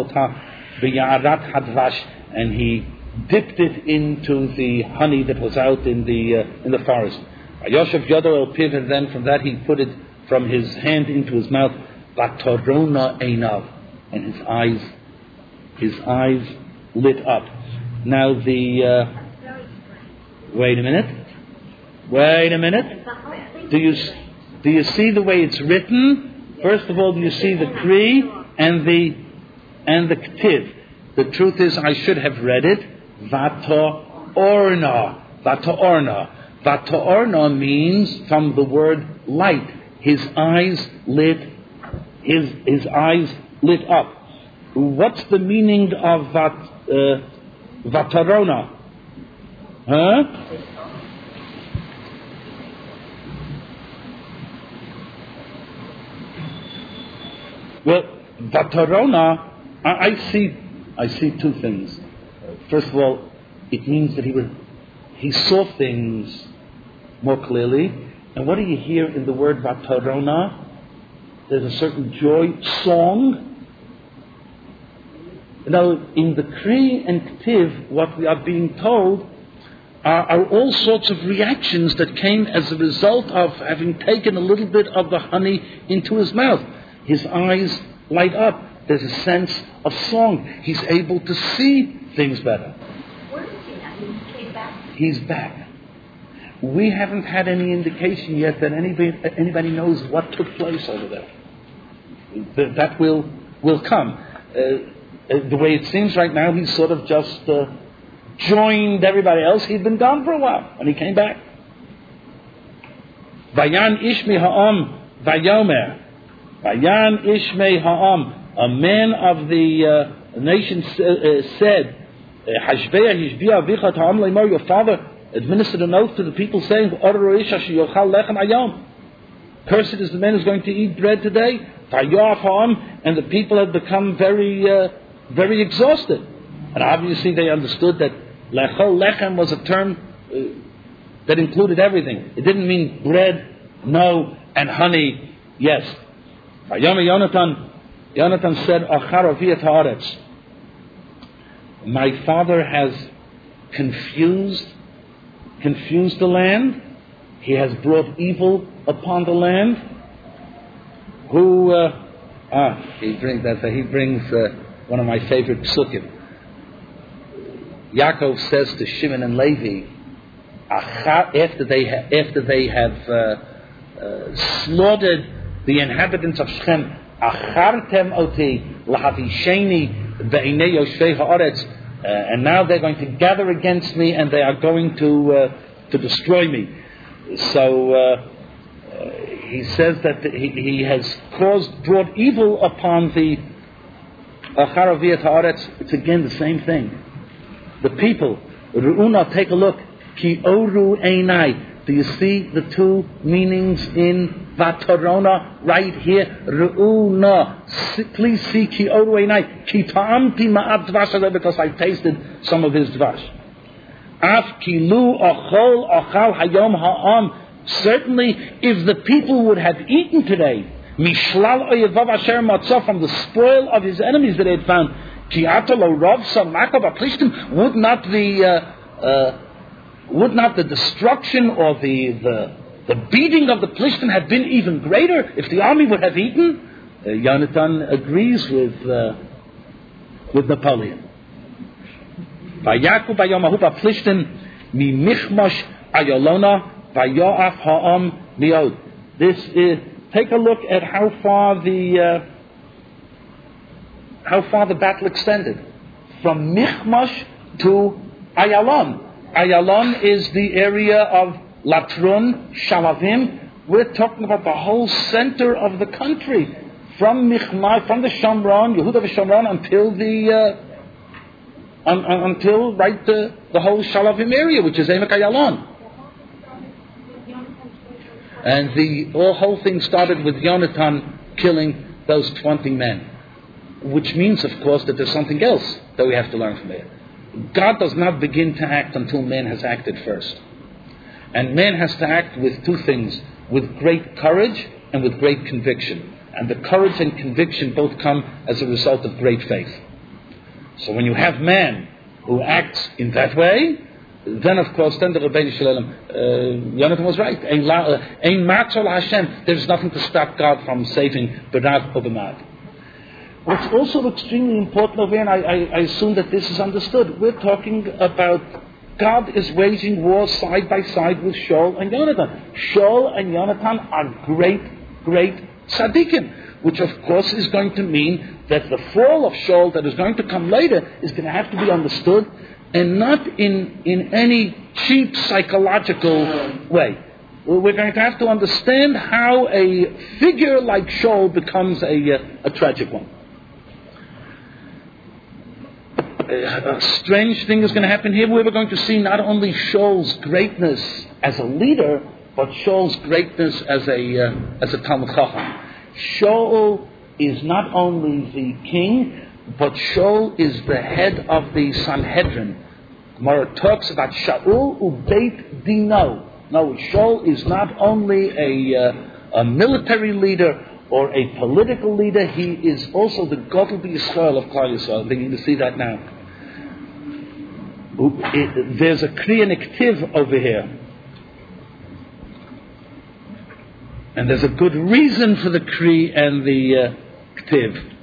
S1: and he dipped it into the honey that was out in the uh, in the forest. And then from that he put it from his hand into his mouth. Vatorona einav, and his eyes, his eyes lit up. Now the uh, wait a minute, wait a minute. Do you do you see the way it's written? First of all, do you see the Kri and the and the Ktiv? The truth is, I should have read it Vatorna, Vatorna. Vatorna means from the word light. His eyes lit. His his eyes lit up. What's the meaning of vat uh, vatarona? Huh? Well, vatarona, I, I see I see two things. First of all, it means that he would he saw things more clearly. And what do you hear in the word vatarona? There's a certain joy song. Now, in the Kri and Ktiv, what we are being told are, are all sorts of reactions that came as a result of having taken a little bit of the honey into his mouth. His eyes light up. There's a sense of song. He's able to see things better.
S2: Where is he now? He came back.
S1: He's back. We haven't had any indication yet that anybody, anybody knows what took place over there. That, that will will come. Uh, the way it seems right now, he's sort of just uh, joined everybody else. He'd been gone for a while, and he came back. Vayan ishmi ha'am vayomer. Vayan ishmi ha'am. A man of the uh, nation uh, said, Hashbeah hishbiah vichat ha'am leimor. Your father administered an oath to the people saying, cursed is the man who's going to eat bread today. And the people had become very, uh, very exhausted. And obviously they understood that Lechol lechem was a term uh, that included everything. It didn't mean bread, no, and honey, yes. Vayom Yonatan, Yonatan said, Achar aviyat haaretz. My father has confused, confused the land. He has brought evil upon the land. Who, uh, ah, he brings that. He brings uh, one of my favorite psukim. Yaakov says to Shimon and Levi, after they ha- after they have uh, uh, slaughtered the inhabitants of Shechem, achartem oti lahavisheni be'inei yoshvei haaretz, and now they're going to gather against me and they are going to uh, to destroy me. So uh, uh, he says that he, he has caused, brought evil upon the achar aviyat haaretz. It's again the same thing. The people, Ru'una, take a look. Ki oru einai. Do you see the two meanings in Vatorona right here? Ru'una. Please see Ki oru einai. Ki ta'amti ma'at dvash, because I tasted some of his dvash. Af kilu ochol ochal hayom ha'am. Certainly, if the people would have eaten today, mishlal oyevav asher matzah, from the spoil of his enemies that they had found, would not the uh, uh, would not the destruction or the, the the beating of the Plishtim have been even greater if the army would have eaten? Uh, Yonatan agrees with uh, with Napoleon. Vayaku bayamahu Plishtim mi michmash ayolona vayoaf ha'am miod. This is, take a look at how far the uh, how far the battle extended. From Michmash to Ayalon. Ayalon is the area of Latrun, Shalavim. We're talking about the whole center of the country. From Michmash, from the Shomron, Yehuda v'Shomron, until the, uh, un, un, until, right, the, the whole Shalavim area, which is Emek Ayalon. And the whole thing started with Yonatan killing those twenty men. Which means, of course, that there's something else that we have to learn from there. God does not begin to act until man has acted first. And man has to act with two things, with great courage and with great conviction. And the courage and conviction both come as a result of great faith. So when you have man who acts in that way, then of course, then the Rabbeinu Shalom, uh, Yonatan was right. Ein matzol Hashem. There's nothing to stop God from saving B'rav Obamad. What's also extremely important over here, and I, I, I assume that this is understood, we're talking about God is waging war side by side with Shaul and Yonatan. Shaul and Yonatan are great, great tzaddikim, which of course is going to mean that the fall of Shaul that is going to come later is going to have to be understood, and not in, in any cheap psychological way. We're going to have to understand how a figure like Shaul becomes a, a tragic one. A strange thing is going to happen here. We're going to see not only Shaul's greatness as a leader, but Shaul's greatness as a uh, as a Talmid Chacham. Shaul is not only the king, but Shaul is the head of the Sanhedrin. Gemara talks about Shaul ubeit dino. No, Shaul is not only a uh, a military leader or a political leader, he is also the Gadol B'Yisrael of Klal Yisrael. We're going to see that now. It, there's a Kri and a Ktiv over here. And there's a good reason for the Kri and the uh, Ktiv.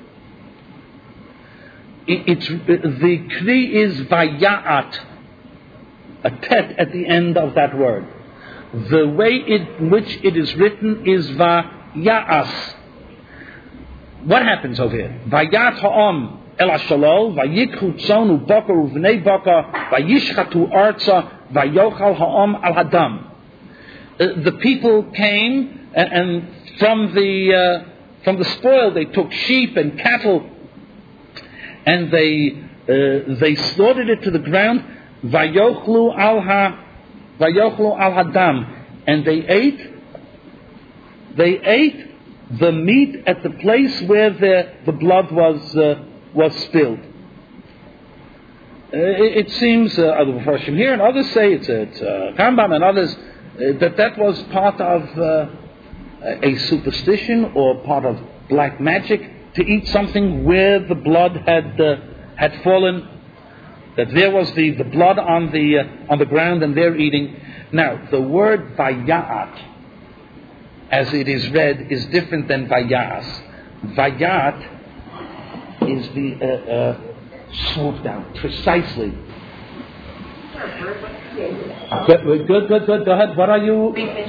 S1: It, it's, the Kri is Vaya'at, a tet at the end of that word. The way in which it is written is Vaya'as. What happens over here? Vayat ha'am el ha-shalol, vayikhu tzonu bakar uvnei bakar, vayishchatu arza, vayochal ha'am al hadam. The people came, and, and from the uh, from the spoil they took sheep and cattle, and they uh, they slaughtered it to the ground. Vayochlu al ha, vayochlu al hadam, and they ate. They ate the meat at the place where the, the blood was uh, was spilled. it, it seems, uh, other Mepharshim here, and others say it's, it's uh, Rambam and others, uh, that that was part of uh, a superstition or part of black magic to eat something where the blood had uh, had fallen, that there was the, the blood on the uh, on the ground and they're eating. Now, the word Vayat, as it is read, is different than Vayas. Vayat is the uh, uh, swoop down, precisely. Good, good, good, good. Go ahead. What are you?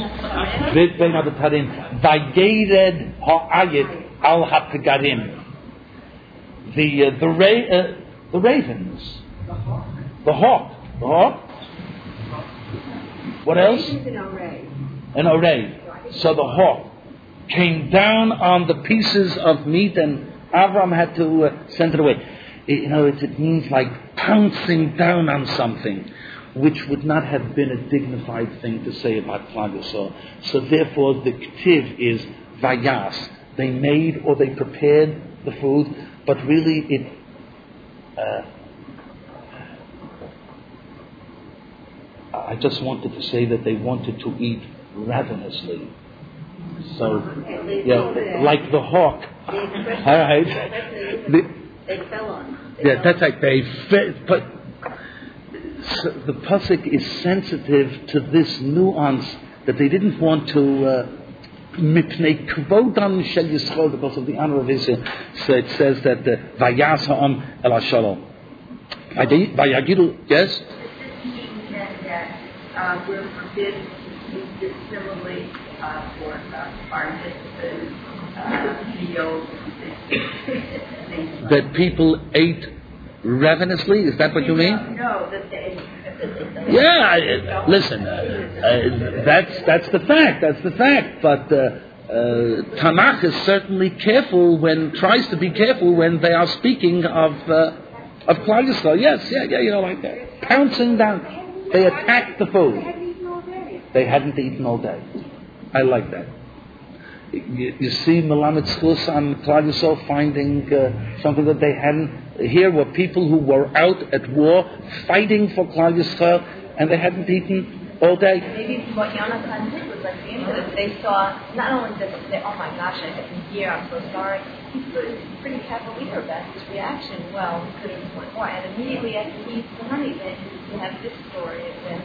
S1: Vayered ha'ayit al ha'pegarim. The uh, the ra- uh, the ravens, the hawk, the hawk. What else?
S3: An array.
S1: An array. So the hawk came down on the pieces of meat, and Avram had to uh, send it away. It, you know, it, it means like pouncing down on something, which would not have been a dignified thing to say about Klal Yisrael. So therefore, the ktiv is vayas. They made or they prepared the food, but really it. Uh, I just wanted to say that they wanted to eat ravenously. So, yeah, like the hawk. All right. The,
S2: They fell on.
S1: yeah, that's right. They fe- but so the pasuk is sensitive to this nuance that they didn't want to mipnei kvodan shel Yisrael, because of the honor of Israel. So it says that vayas ha'am el hashalom. Vayagidu, yes.
S2: That uh, we're forbidden to use this similarly uh, for uh, participants, uh, meals, things.
S1: That people ate ravenously. Is that what you mean?
S2: No, that they.
S1: Yeah, I, listen. Uh, uh, that's that's the fact. That's the fact. But uh, uh, Tanakh is certainly careful when tries to be careful when they are speaking of uh, of Klal Yisrael. Yes, yeah, yeah. You know, like that, pouncing down. They attacked the food. They hadn't eaten all day. I like that. You, you see Melamed Schus on Klal Yisrael finding uh, something that they hadn't. Here were people who were out at war fighting for Klal Yisrael, and they hadn't eaten all day.
S2: Maybe what Yonatan did was like the incident. They saw, not only did they say, oh my gosh, I didn't hear, I'm so sorry. He's pretty, pretty cavalier about his reaction. Well, we could have went more. And immediately after he eats the honey, then you have this story. And then,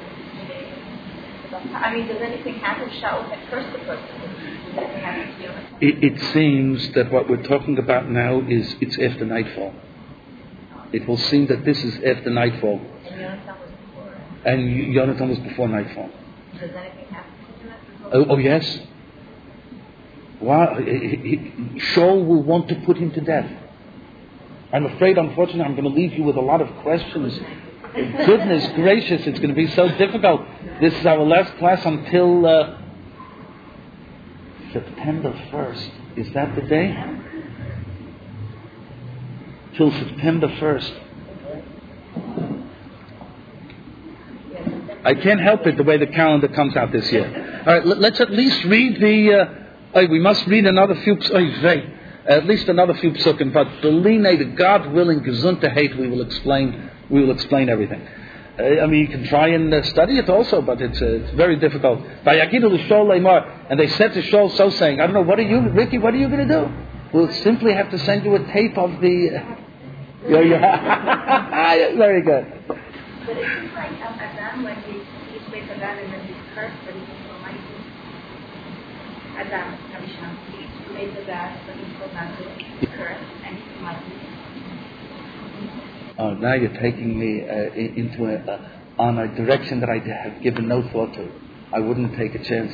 S2: I mean, does anything happen? Shaul had cursed the person. Does anything happen to Yonatan?
S1: It, it seems that what we're talking about now is it's after nightfall. It will seem that this is after nightfall.
S2: And Yonatan was before.
S1: And Yonatan was before nightfall.
S2: Does anything happen to him?
S1: Oh, oh yes. Wow. Shaul will want to put him to death. I'm afraid, unfortunately, I'm going to leave you with a lot of questions. Goodness gracious, it's going to be so difficult. This is our last class until uh, September first. Is that the day? Till September first. I can't help it the way the calendar comes out this year. All right, let's at least read the. Uh, oh, we must read another few. Oh, right, at least another few psukim. But the God willing, gesundheit, we will explain. We will explain everything. Uh, I mean, you can try and uh, study it also, but it's uh, it's very difficult. And they said to Shaul, so saying, I don't know, what are you, Ricky? What are you going to do? We'll simply have to send you a tape of the. Uh, yeah, yeah. Very good.
S2: But it seems like um, Adam, when he he's with Adam and then he's cursed, but he's so mighty. Adam, Abisham, he made the bad, but he's so not to curse, and he's mighty.
S1: Oh, now you're taking me uh, into a, uh, on a direction that I have given no thought to. I wouldn't take a chance.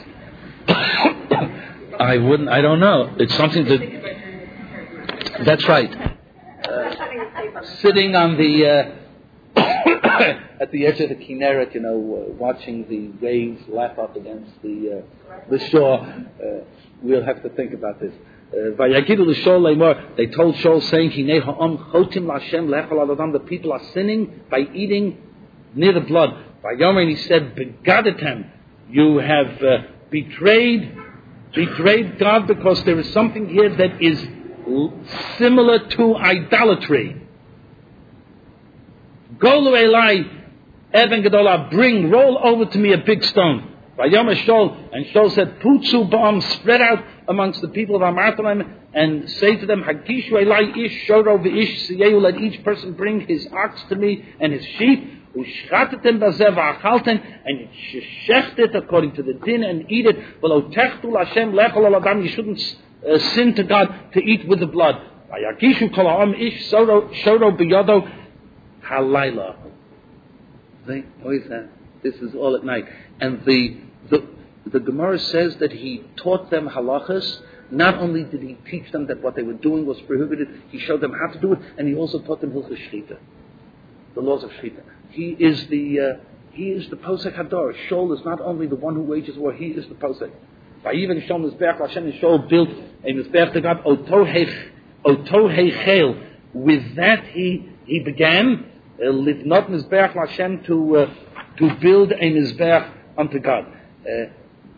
S1: I wouldn't. I don't know. It's something that. That's right. Uh, sitting on the uh, at the edge of the Kinneret, you know, uh, watching the waves lap up against the uh, the shore. Uh, we'll have to think about this. Vayagidu l'Shaul leimor. They told Shaul, saying, "Hinei ha'am chotim la'Hashem lechol adam." The people are sinning by eating near the blood. Vayomer, and he said, "Begadetem, you have uh, betrayed, betrayed God, because there is something here that is l- similar to idolatry." Golu Elai, Eben Gedola, bring, roll over to me a big stone. Vayom Shaul, and Shaul said, Putzu Ba'am, spread out amongst the people of Amartalim, and say to them, Hagishu Elai ish shoro v'ish siyehu, let each person bring his ox to me and his sheep, ushchatetem bazev v'achaltem, and you shecht it according to the din and eat it. V'lo techtu l'Hashem lechol al adam, you shouldn't uh, sin to God to eat with the blood. Vayagishu kol ha'am ish shoro b'yodo halayla. They always have. This is all at night. And the, the the Gemara says that he taught them halachas. Not only did he teach them that what they were doing was prohibited, he showed them how to do it, and he also taught them hilchos shchita, the laws of shchita. He is the uh, he is the posek hador. Shaul is not only the one who wages war; he is the posek. By even Shaul mizbeach Hashem, and Shaul built a mizbeach to God. Oto heichel. With that, he he began livnot mizbeach Hashem to uh, to build a mizbeach unto God. Uh,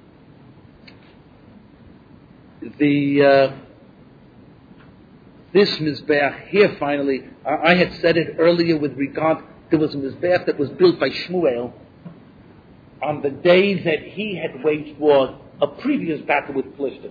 S1: the uh, this mizbeach here finally, I, I had said it earlier with regard, there was a mizbeach that was built by Shmuel on the day that he had waged war, a previous battle with Plishtim.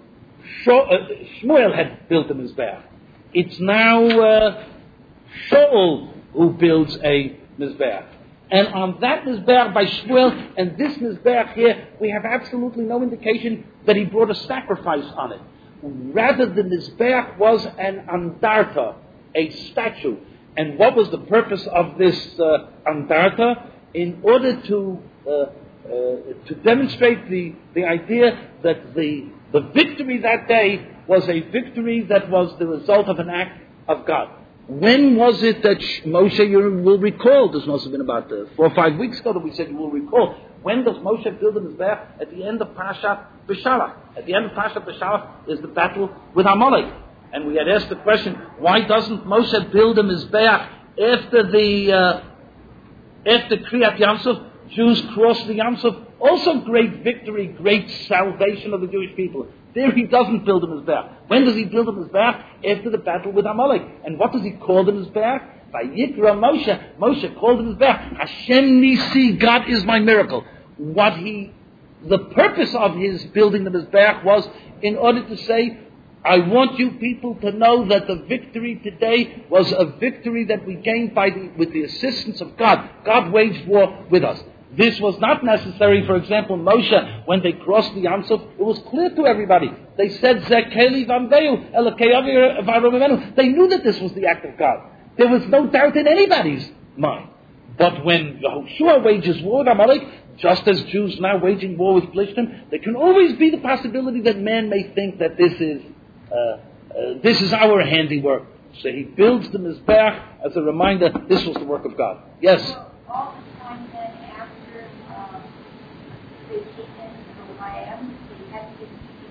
S1: Shmuel had built a mizbeach. It's now uh, Shaul who builds a mizbeach. And on that mizbeach by Shmuel, and this mizbeach here, we have absolutely no indication that he brought a sacrifice on it. Rather, the mizbeach was an andarta, a statue. And what was the purpose of this uh, andarta? In order to uh, uh, to demonstrate the, the idea that the the victory that day was a victory that was the result of an act of God. When was it that Moshe, you will recall, this must have been about uh, four or five weeks ago that we said you will recall, when does Moshe build a mizbeach? At the end of Parashat Beshalach. At the end of Parashat Beshalach is the battle with Amalek. And we had asked the question, why doesn't Moshe build a mizbeach after the, uh, after Kriyat Yamsuf, Jews crossed the Yamsuf? Also great victory, great salvation of the Jewish people. There he doesn't build a mizbeach. When does he build a mizbeach? After the battle with Amalek. And what does he call the mizbeach? Vayikra Moshe. Moshe called the mizbeach Hashem Nisi, God is my miracle. What he, the purpose of his building the mizbeach was in order to say, I want you people to know that the victory today was a victory that we gained by the, with the assistance of God. God waged war with us. This was not necessary. For example, Moshe, when they crossed the Yamsuf, it was clear to everybody. They said, Zekeli Vambeu, Elokei Avinu. They knew that this was the act of God. There was no doubt in anybody's mind. But when Yehoshua wages war with Amalek, just as Jews now waging war with Plishtim, there can always be the possibility that man may think that this is uh, uh, this is our handiwork. So he builds the Mizbeach as a reminder, this was the work of God. Yes?
S4: All the time then after um, they came in the lamb, they had to give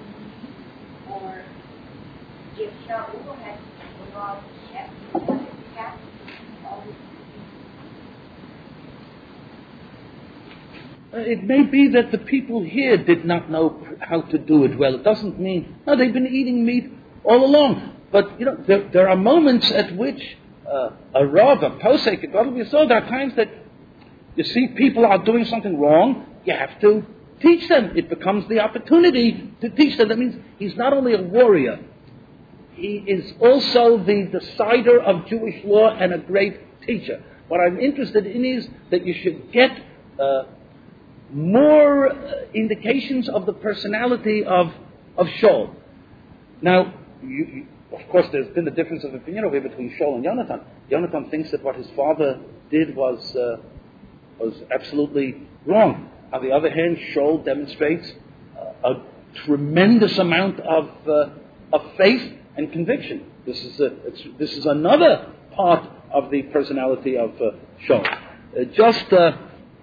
S4: the or give Shaul had to go out and check all this.
S1: It may be that the people here did not know how to do it well. It doesn't mean, no, they've been eating meat all along. But, you know, there, there are moments at which uh, a Rav, a Posek, a Gadol Yisod, there are times that you see people are doing something wrong, you have to teach them. It becomes the opportunity to teach them. That means he's not only a warrior, he is also the decider of Jewish law and a great teacher. What I'm interested in is that you should get uh, more uh, indications of the personality of, of Shaul. Now, you, you, of course, there's been a difference of opinion over here between Shaul and Yonatan. Yonatan thinks that what his father did was uh, was absolutely wrong. On the other hand, Shaul demonstrates uh, a tremendous amount of uh, of faith and conviction. This is a, it's, this is another part of the personality of uh, Shaul. Uh, just uh,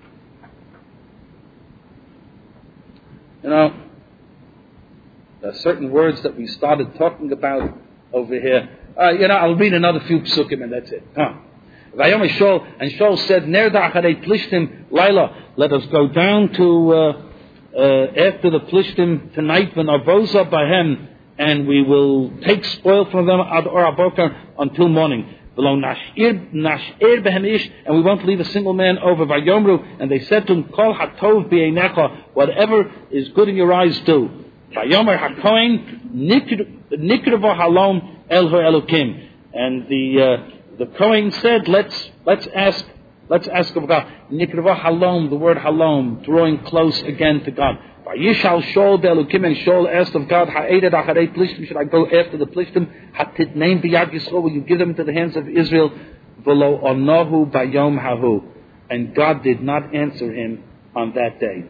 S1: you know, there are certain words that we started talking about over here. Uh, you know, I'll read another few psukim and that's it. Huh. Vayom Shaul, and Shaul said, Nerda acharei Plishtim Laila, let us go down to, uh, uh, after the Plishtim tonight, v'navoza bahem, and we will take spoil from them ad or aboker until morning. and we won't leave a single man over. Vayomru, and they said to him, Kol hatov b'einecha, whatever is good in your eyes, do. Vayomer hakohen nikravo halom elho elokim, and the uh, the Kohen said, let's let's ask let's ask of God. Nikravo halom, the word halom, drawing close again to God. Vayishal Shaul be'elokim, and Shaul asked of God, ha'eded acharei plishtim, should I go after the plishtim? Hatit name b'yad Yisrael, will you give them into the hands of Israel? V'lo onohu bayom hahu, and God did not answer him on that day.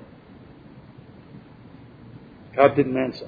S1: God didn't answer.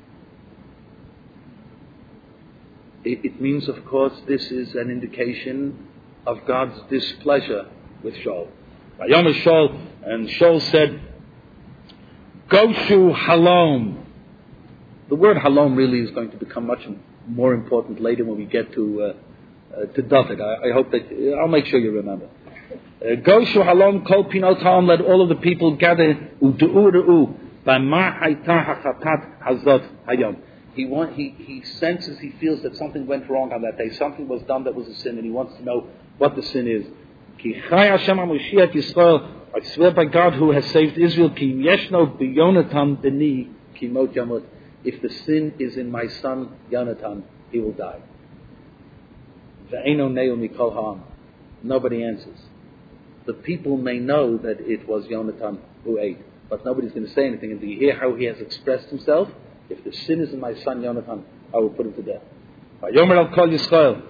S1: It, it means, of course, this is an indication of God's displeasure with Shaul. Vayomer Shaul, and Shaul said, Goshu halom. The word halom really is going to become much more important later when we get to uh, uh, to David. I, I hope that I'll make sure you remember. Goshu halom kol pinotam. Let all of the people gather. U'du'u'u b'ma hayta hachatat hazot hayom. He want he he senses, he feels that something went wrong on that day. Something was done that was a sin, and he wants to know what the sin is. Ki chay Hashem HaMoshiach Yisrael. I swear by God who has saved Israel, ki yeshno b'Yonatan b'ni ki mot yamut. If the sin is in my son Yonatan, he will die. Ve'eno neo mikol ha'am. Nobody answers. The people may know that it was Yonatan who ate, but nobody's going to say anything. And do you hear how he has expressed himself? If the sin is in my son Yonatan, I will put him to death. Vayomer al kol Yisrael.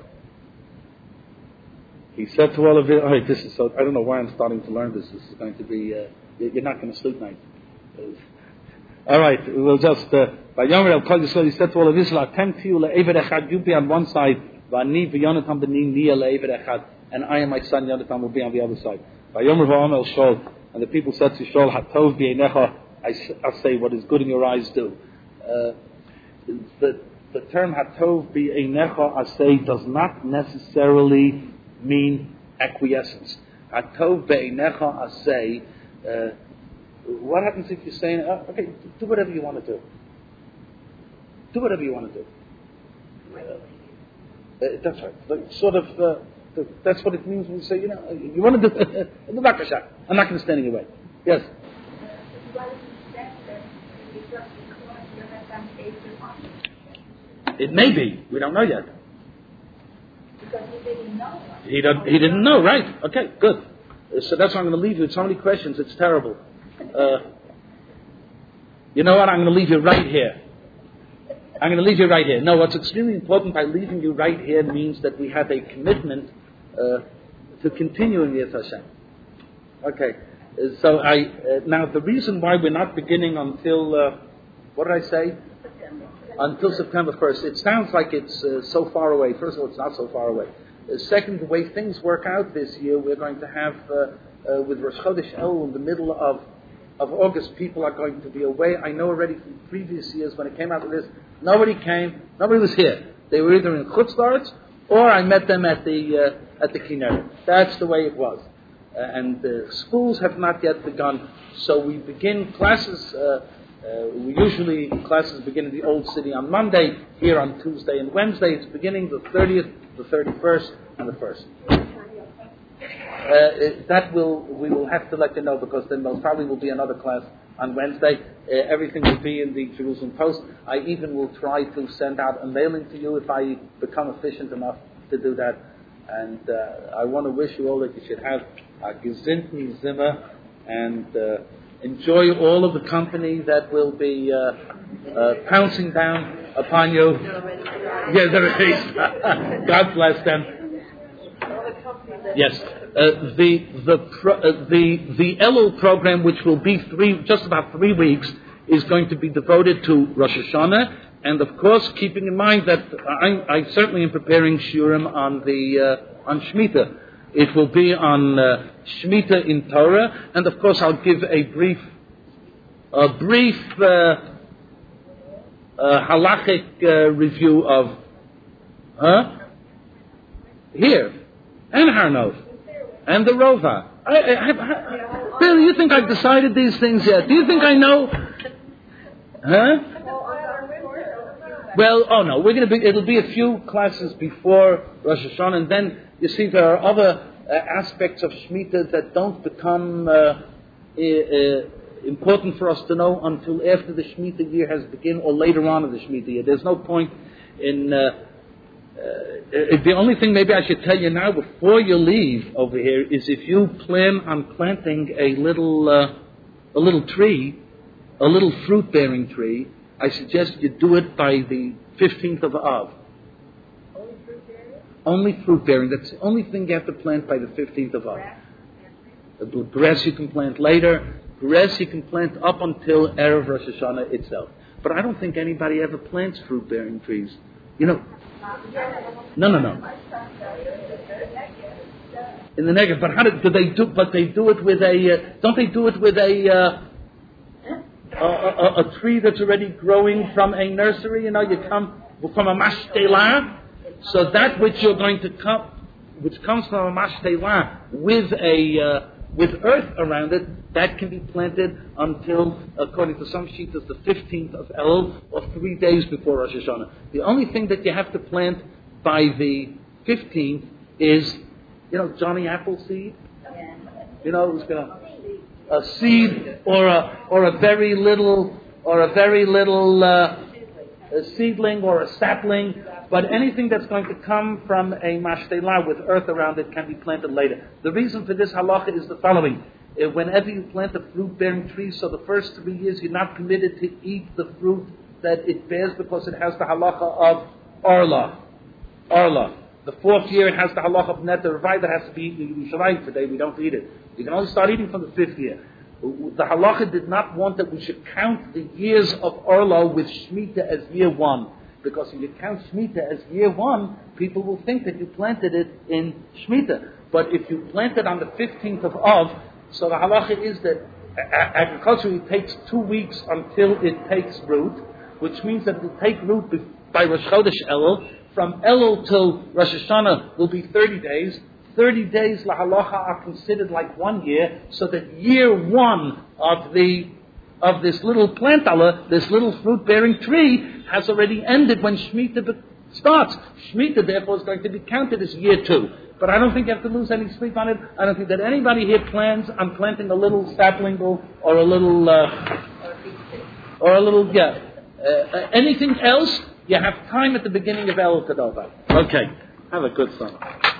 S1: He said to all of it, oh, this is so, I don't know why I'm starting to learn this. This is going to be, uh, you're not going to sleep night. All right, we'll just, uh, he said to all of Israel, you be on one side, and I and my son Yonatan will be on the other side. And the people said to Shaul, I say, what is good in your eyes, do. Uh, the, the term hatov bi'einecha asay does not necessarily mean acquiescence. Atov be'einecha asay. Uh, what happens if you're saying, oh, okay, do whatever you want to do. Do whatever you want to do. Uh, that's right. Like, sort of. Uh, that's what it means when you say, you know, you want to do. I'm not going to stand in your way. Yes. It may be. We don't know yet.
S2: Because he didn't know.
S1: He, don't, he didn't know, right. Okay, good. Uh, so that's why I'm going to leave you with so many questions. It's terrible. Uh, you know what? I'm going to leave you right here. I'm going to leave you right here. No, what's extremely important by leaving you right here means that we have a commitment uh, to continuing with Hashem. Okay. Uh, so I uh, now the reason why we're not beginning until uh, what did I say? Until September first. It sounds like it's uh, so far away. First of all, it's not so far away. Uh, second, the way things work out this year, we're going to have, uh, uh, with Rosh Chodesh Elul in the middle of, of August, people are going to be away. I know already from previous years when it came out with this, nobody came, nobody was here. They were either in Chutz La'aretz, or I met them at the uh, at the Kinneret. That's the way it was. Uh, and uh, schools have not yet begun, so we begin classes. Uh, Uh, we usually, classes begin in the Old City on Monday, here on Tuesday and Wednesday. It's beginning the thirtieth, the thirty-first, and the first. Uh, that will, we will have to let you know, because then there probably will be another class on Wednesday. Uh, everything will be in the Jerusalem Post. I even will try to send out a mailing to you if I become efficient enough to do that. And uh, I want to wish you all that you should have a gesinten Zimmer, and uh, enjoy all of the company that will be uh, uh, pouncing down upon you. Yes, there is. God bless them. Yes, uh, the the pro, uh, the the Elul program, which will be three, just about three weeks, is going to be devoted to Rosh Hashanah, and of course, keeping in mind that I, I certainly am preparing shiurim on the uh, on Shemitah. It will be on uh, Shemitah in Torah, and of course I'll give a brief, a brief uh, uh, halachic uh, review of, huh? Here, and Harnov, and the Rova. I, I, I, Bill, you think I've decided these things yet? Do you think I know? Huh? Well, oh no, we're going to be. It'll be a few classes before Rosh Hashanah, and then you see there are other uh, aspects of Shemitah that don't become uh, uh, uh, important for us to know until after the Shemitah year has begun or later on in the Shemitah year. There's no point in. Uh, uh, the only thing maybe I should tell you now before you leave over here is if you plan on planting a little, uh, a little tree, a little fruit-bearing tree. I suggest you do it by the fifteenth of Av.
S3: Only fruit bearing?
S1: Only fruit bearing. That's the only thing you have to plant by the fifteenth of Av. The grass you can plant later. Grass you can plant up until Erev Rosh Hashanah itself. But I don't think anybody ever plants fruit bearing trees. You know. No, no, no. In the Negev. But how do, do they do? But they do it with a. Uh, don't they do it with a? Uh, A, a, a tree that's already growing from a nursery, you know, you come from a mashtela, so that which you're going to come, which comes from a mashtela with a uh, with earth around it, that can be planted until, according to some shittas, the fifteenth of Elul, or three days before Rosh Hashanah. The only thing that you have to plant by the fifteenth is, you know, Johnny Appleseed. You know, it's gonna. A seed or a or a very little or a very little uh, a seedling or a sapling, but anything that's going to come from a mashtela with earth around it can be planted later. The reason for this halacha is the following: uh, whenever you plant a fruit-bearing tree, so the first three years you're not permitted to eat the fruit that it bears because it has the halacha of arla, arla. The fourth year it has the halacha of neter that has to be eaten Yerushalayim. Today we don't eat it. You can only start eating from the fifth year. The halacha did not want that we should count the years of Orlo with Shemitah as year one. Because if you count Shemitah as year one, people will think that you planted it in Shemitah. But if you plant it on the fifteenth of Av, so the halacha is that agriculture takes two weeks until it takes root, which means that it will take root by Rosh Chodesh Elul. From Elul till Rosh Hashanah will be thirty days. thirty days la halacha are considered like one year, so that year one of the of this little plant Allah, this little fruit-bearing tree, has already ended when Shemitah starts. Shemitah, therefore, is going to be counted as year two. But I don't think you have to lose any sleep on it. I don't think that anybody here plans on planting a little sapling or a little uh, or a little yeah uh, anything else. You have time at the beginning of El Kadova. Okay, have a good summer.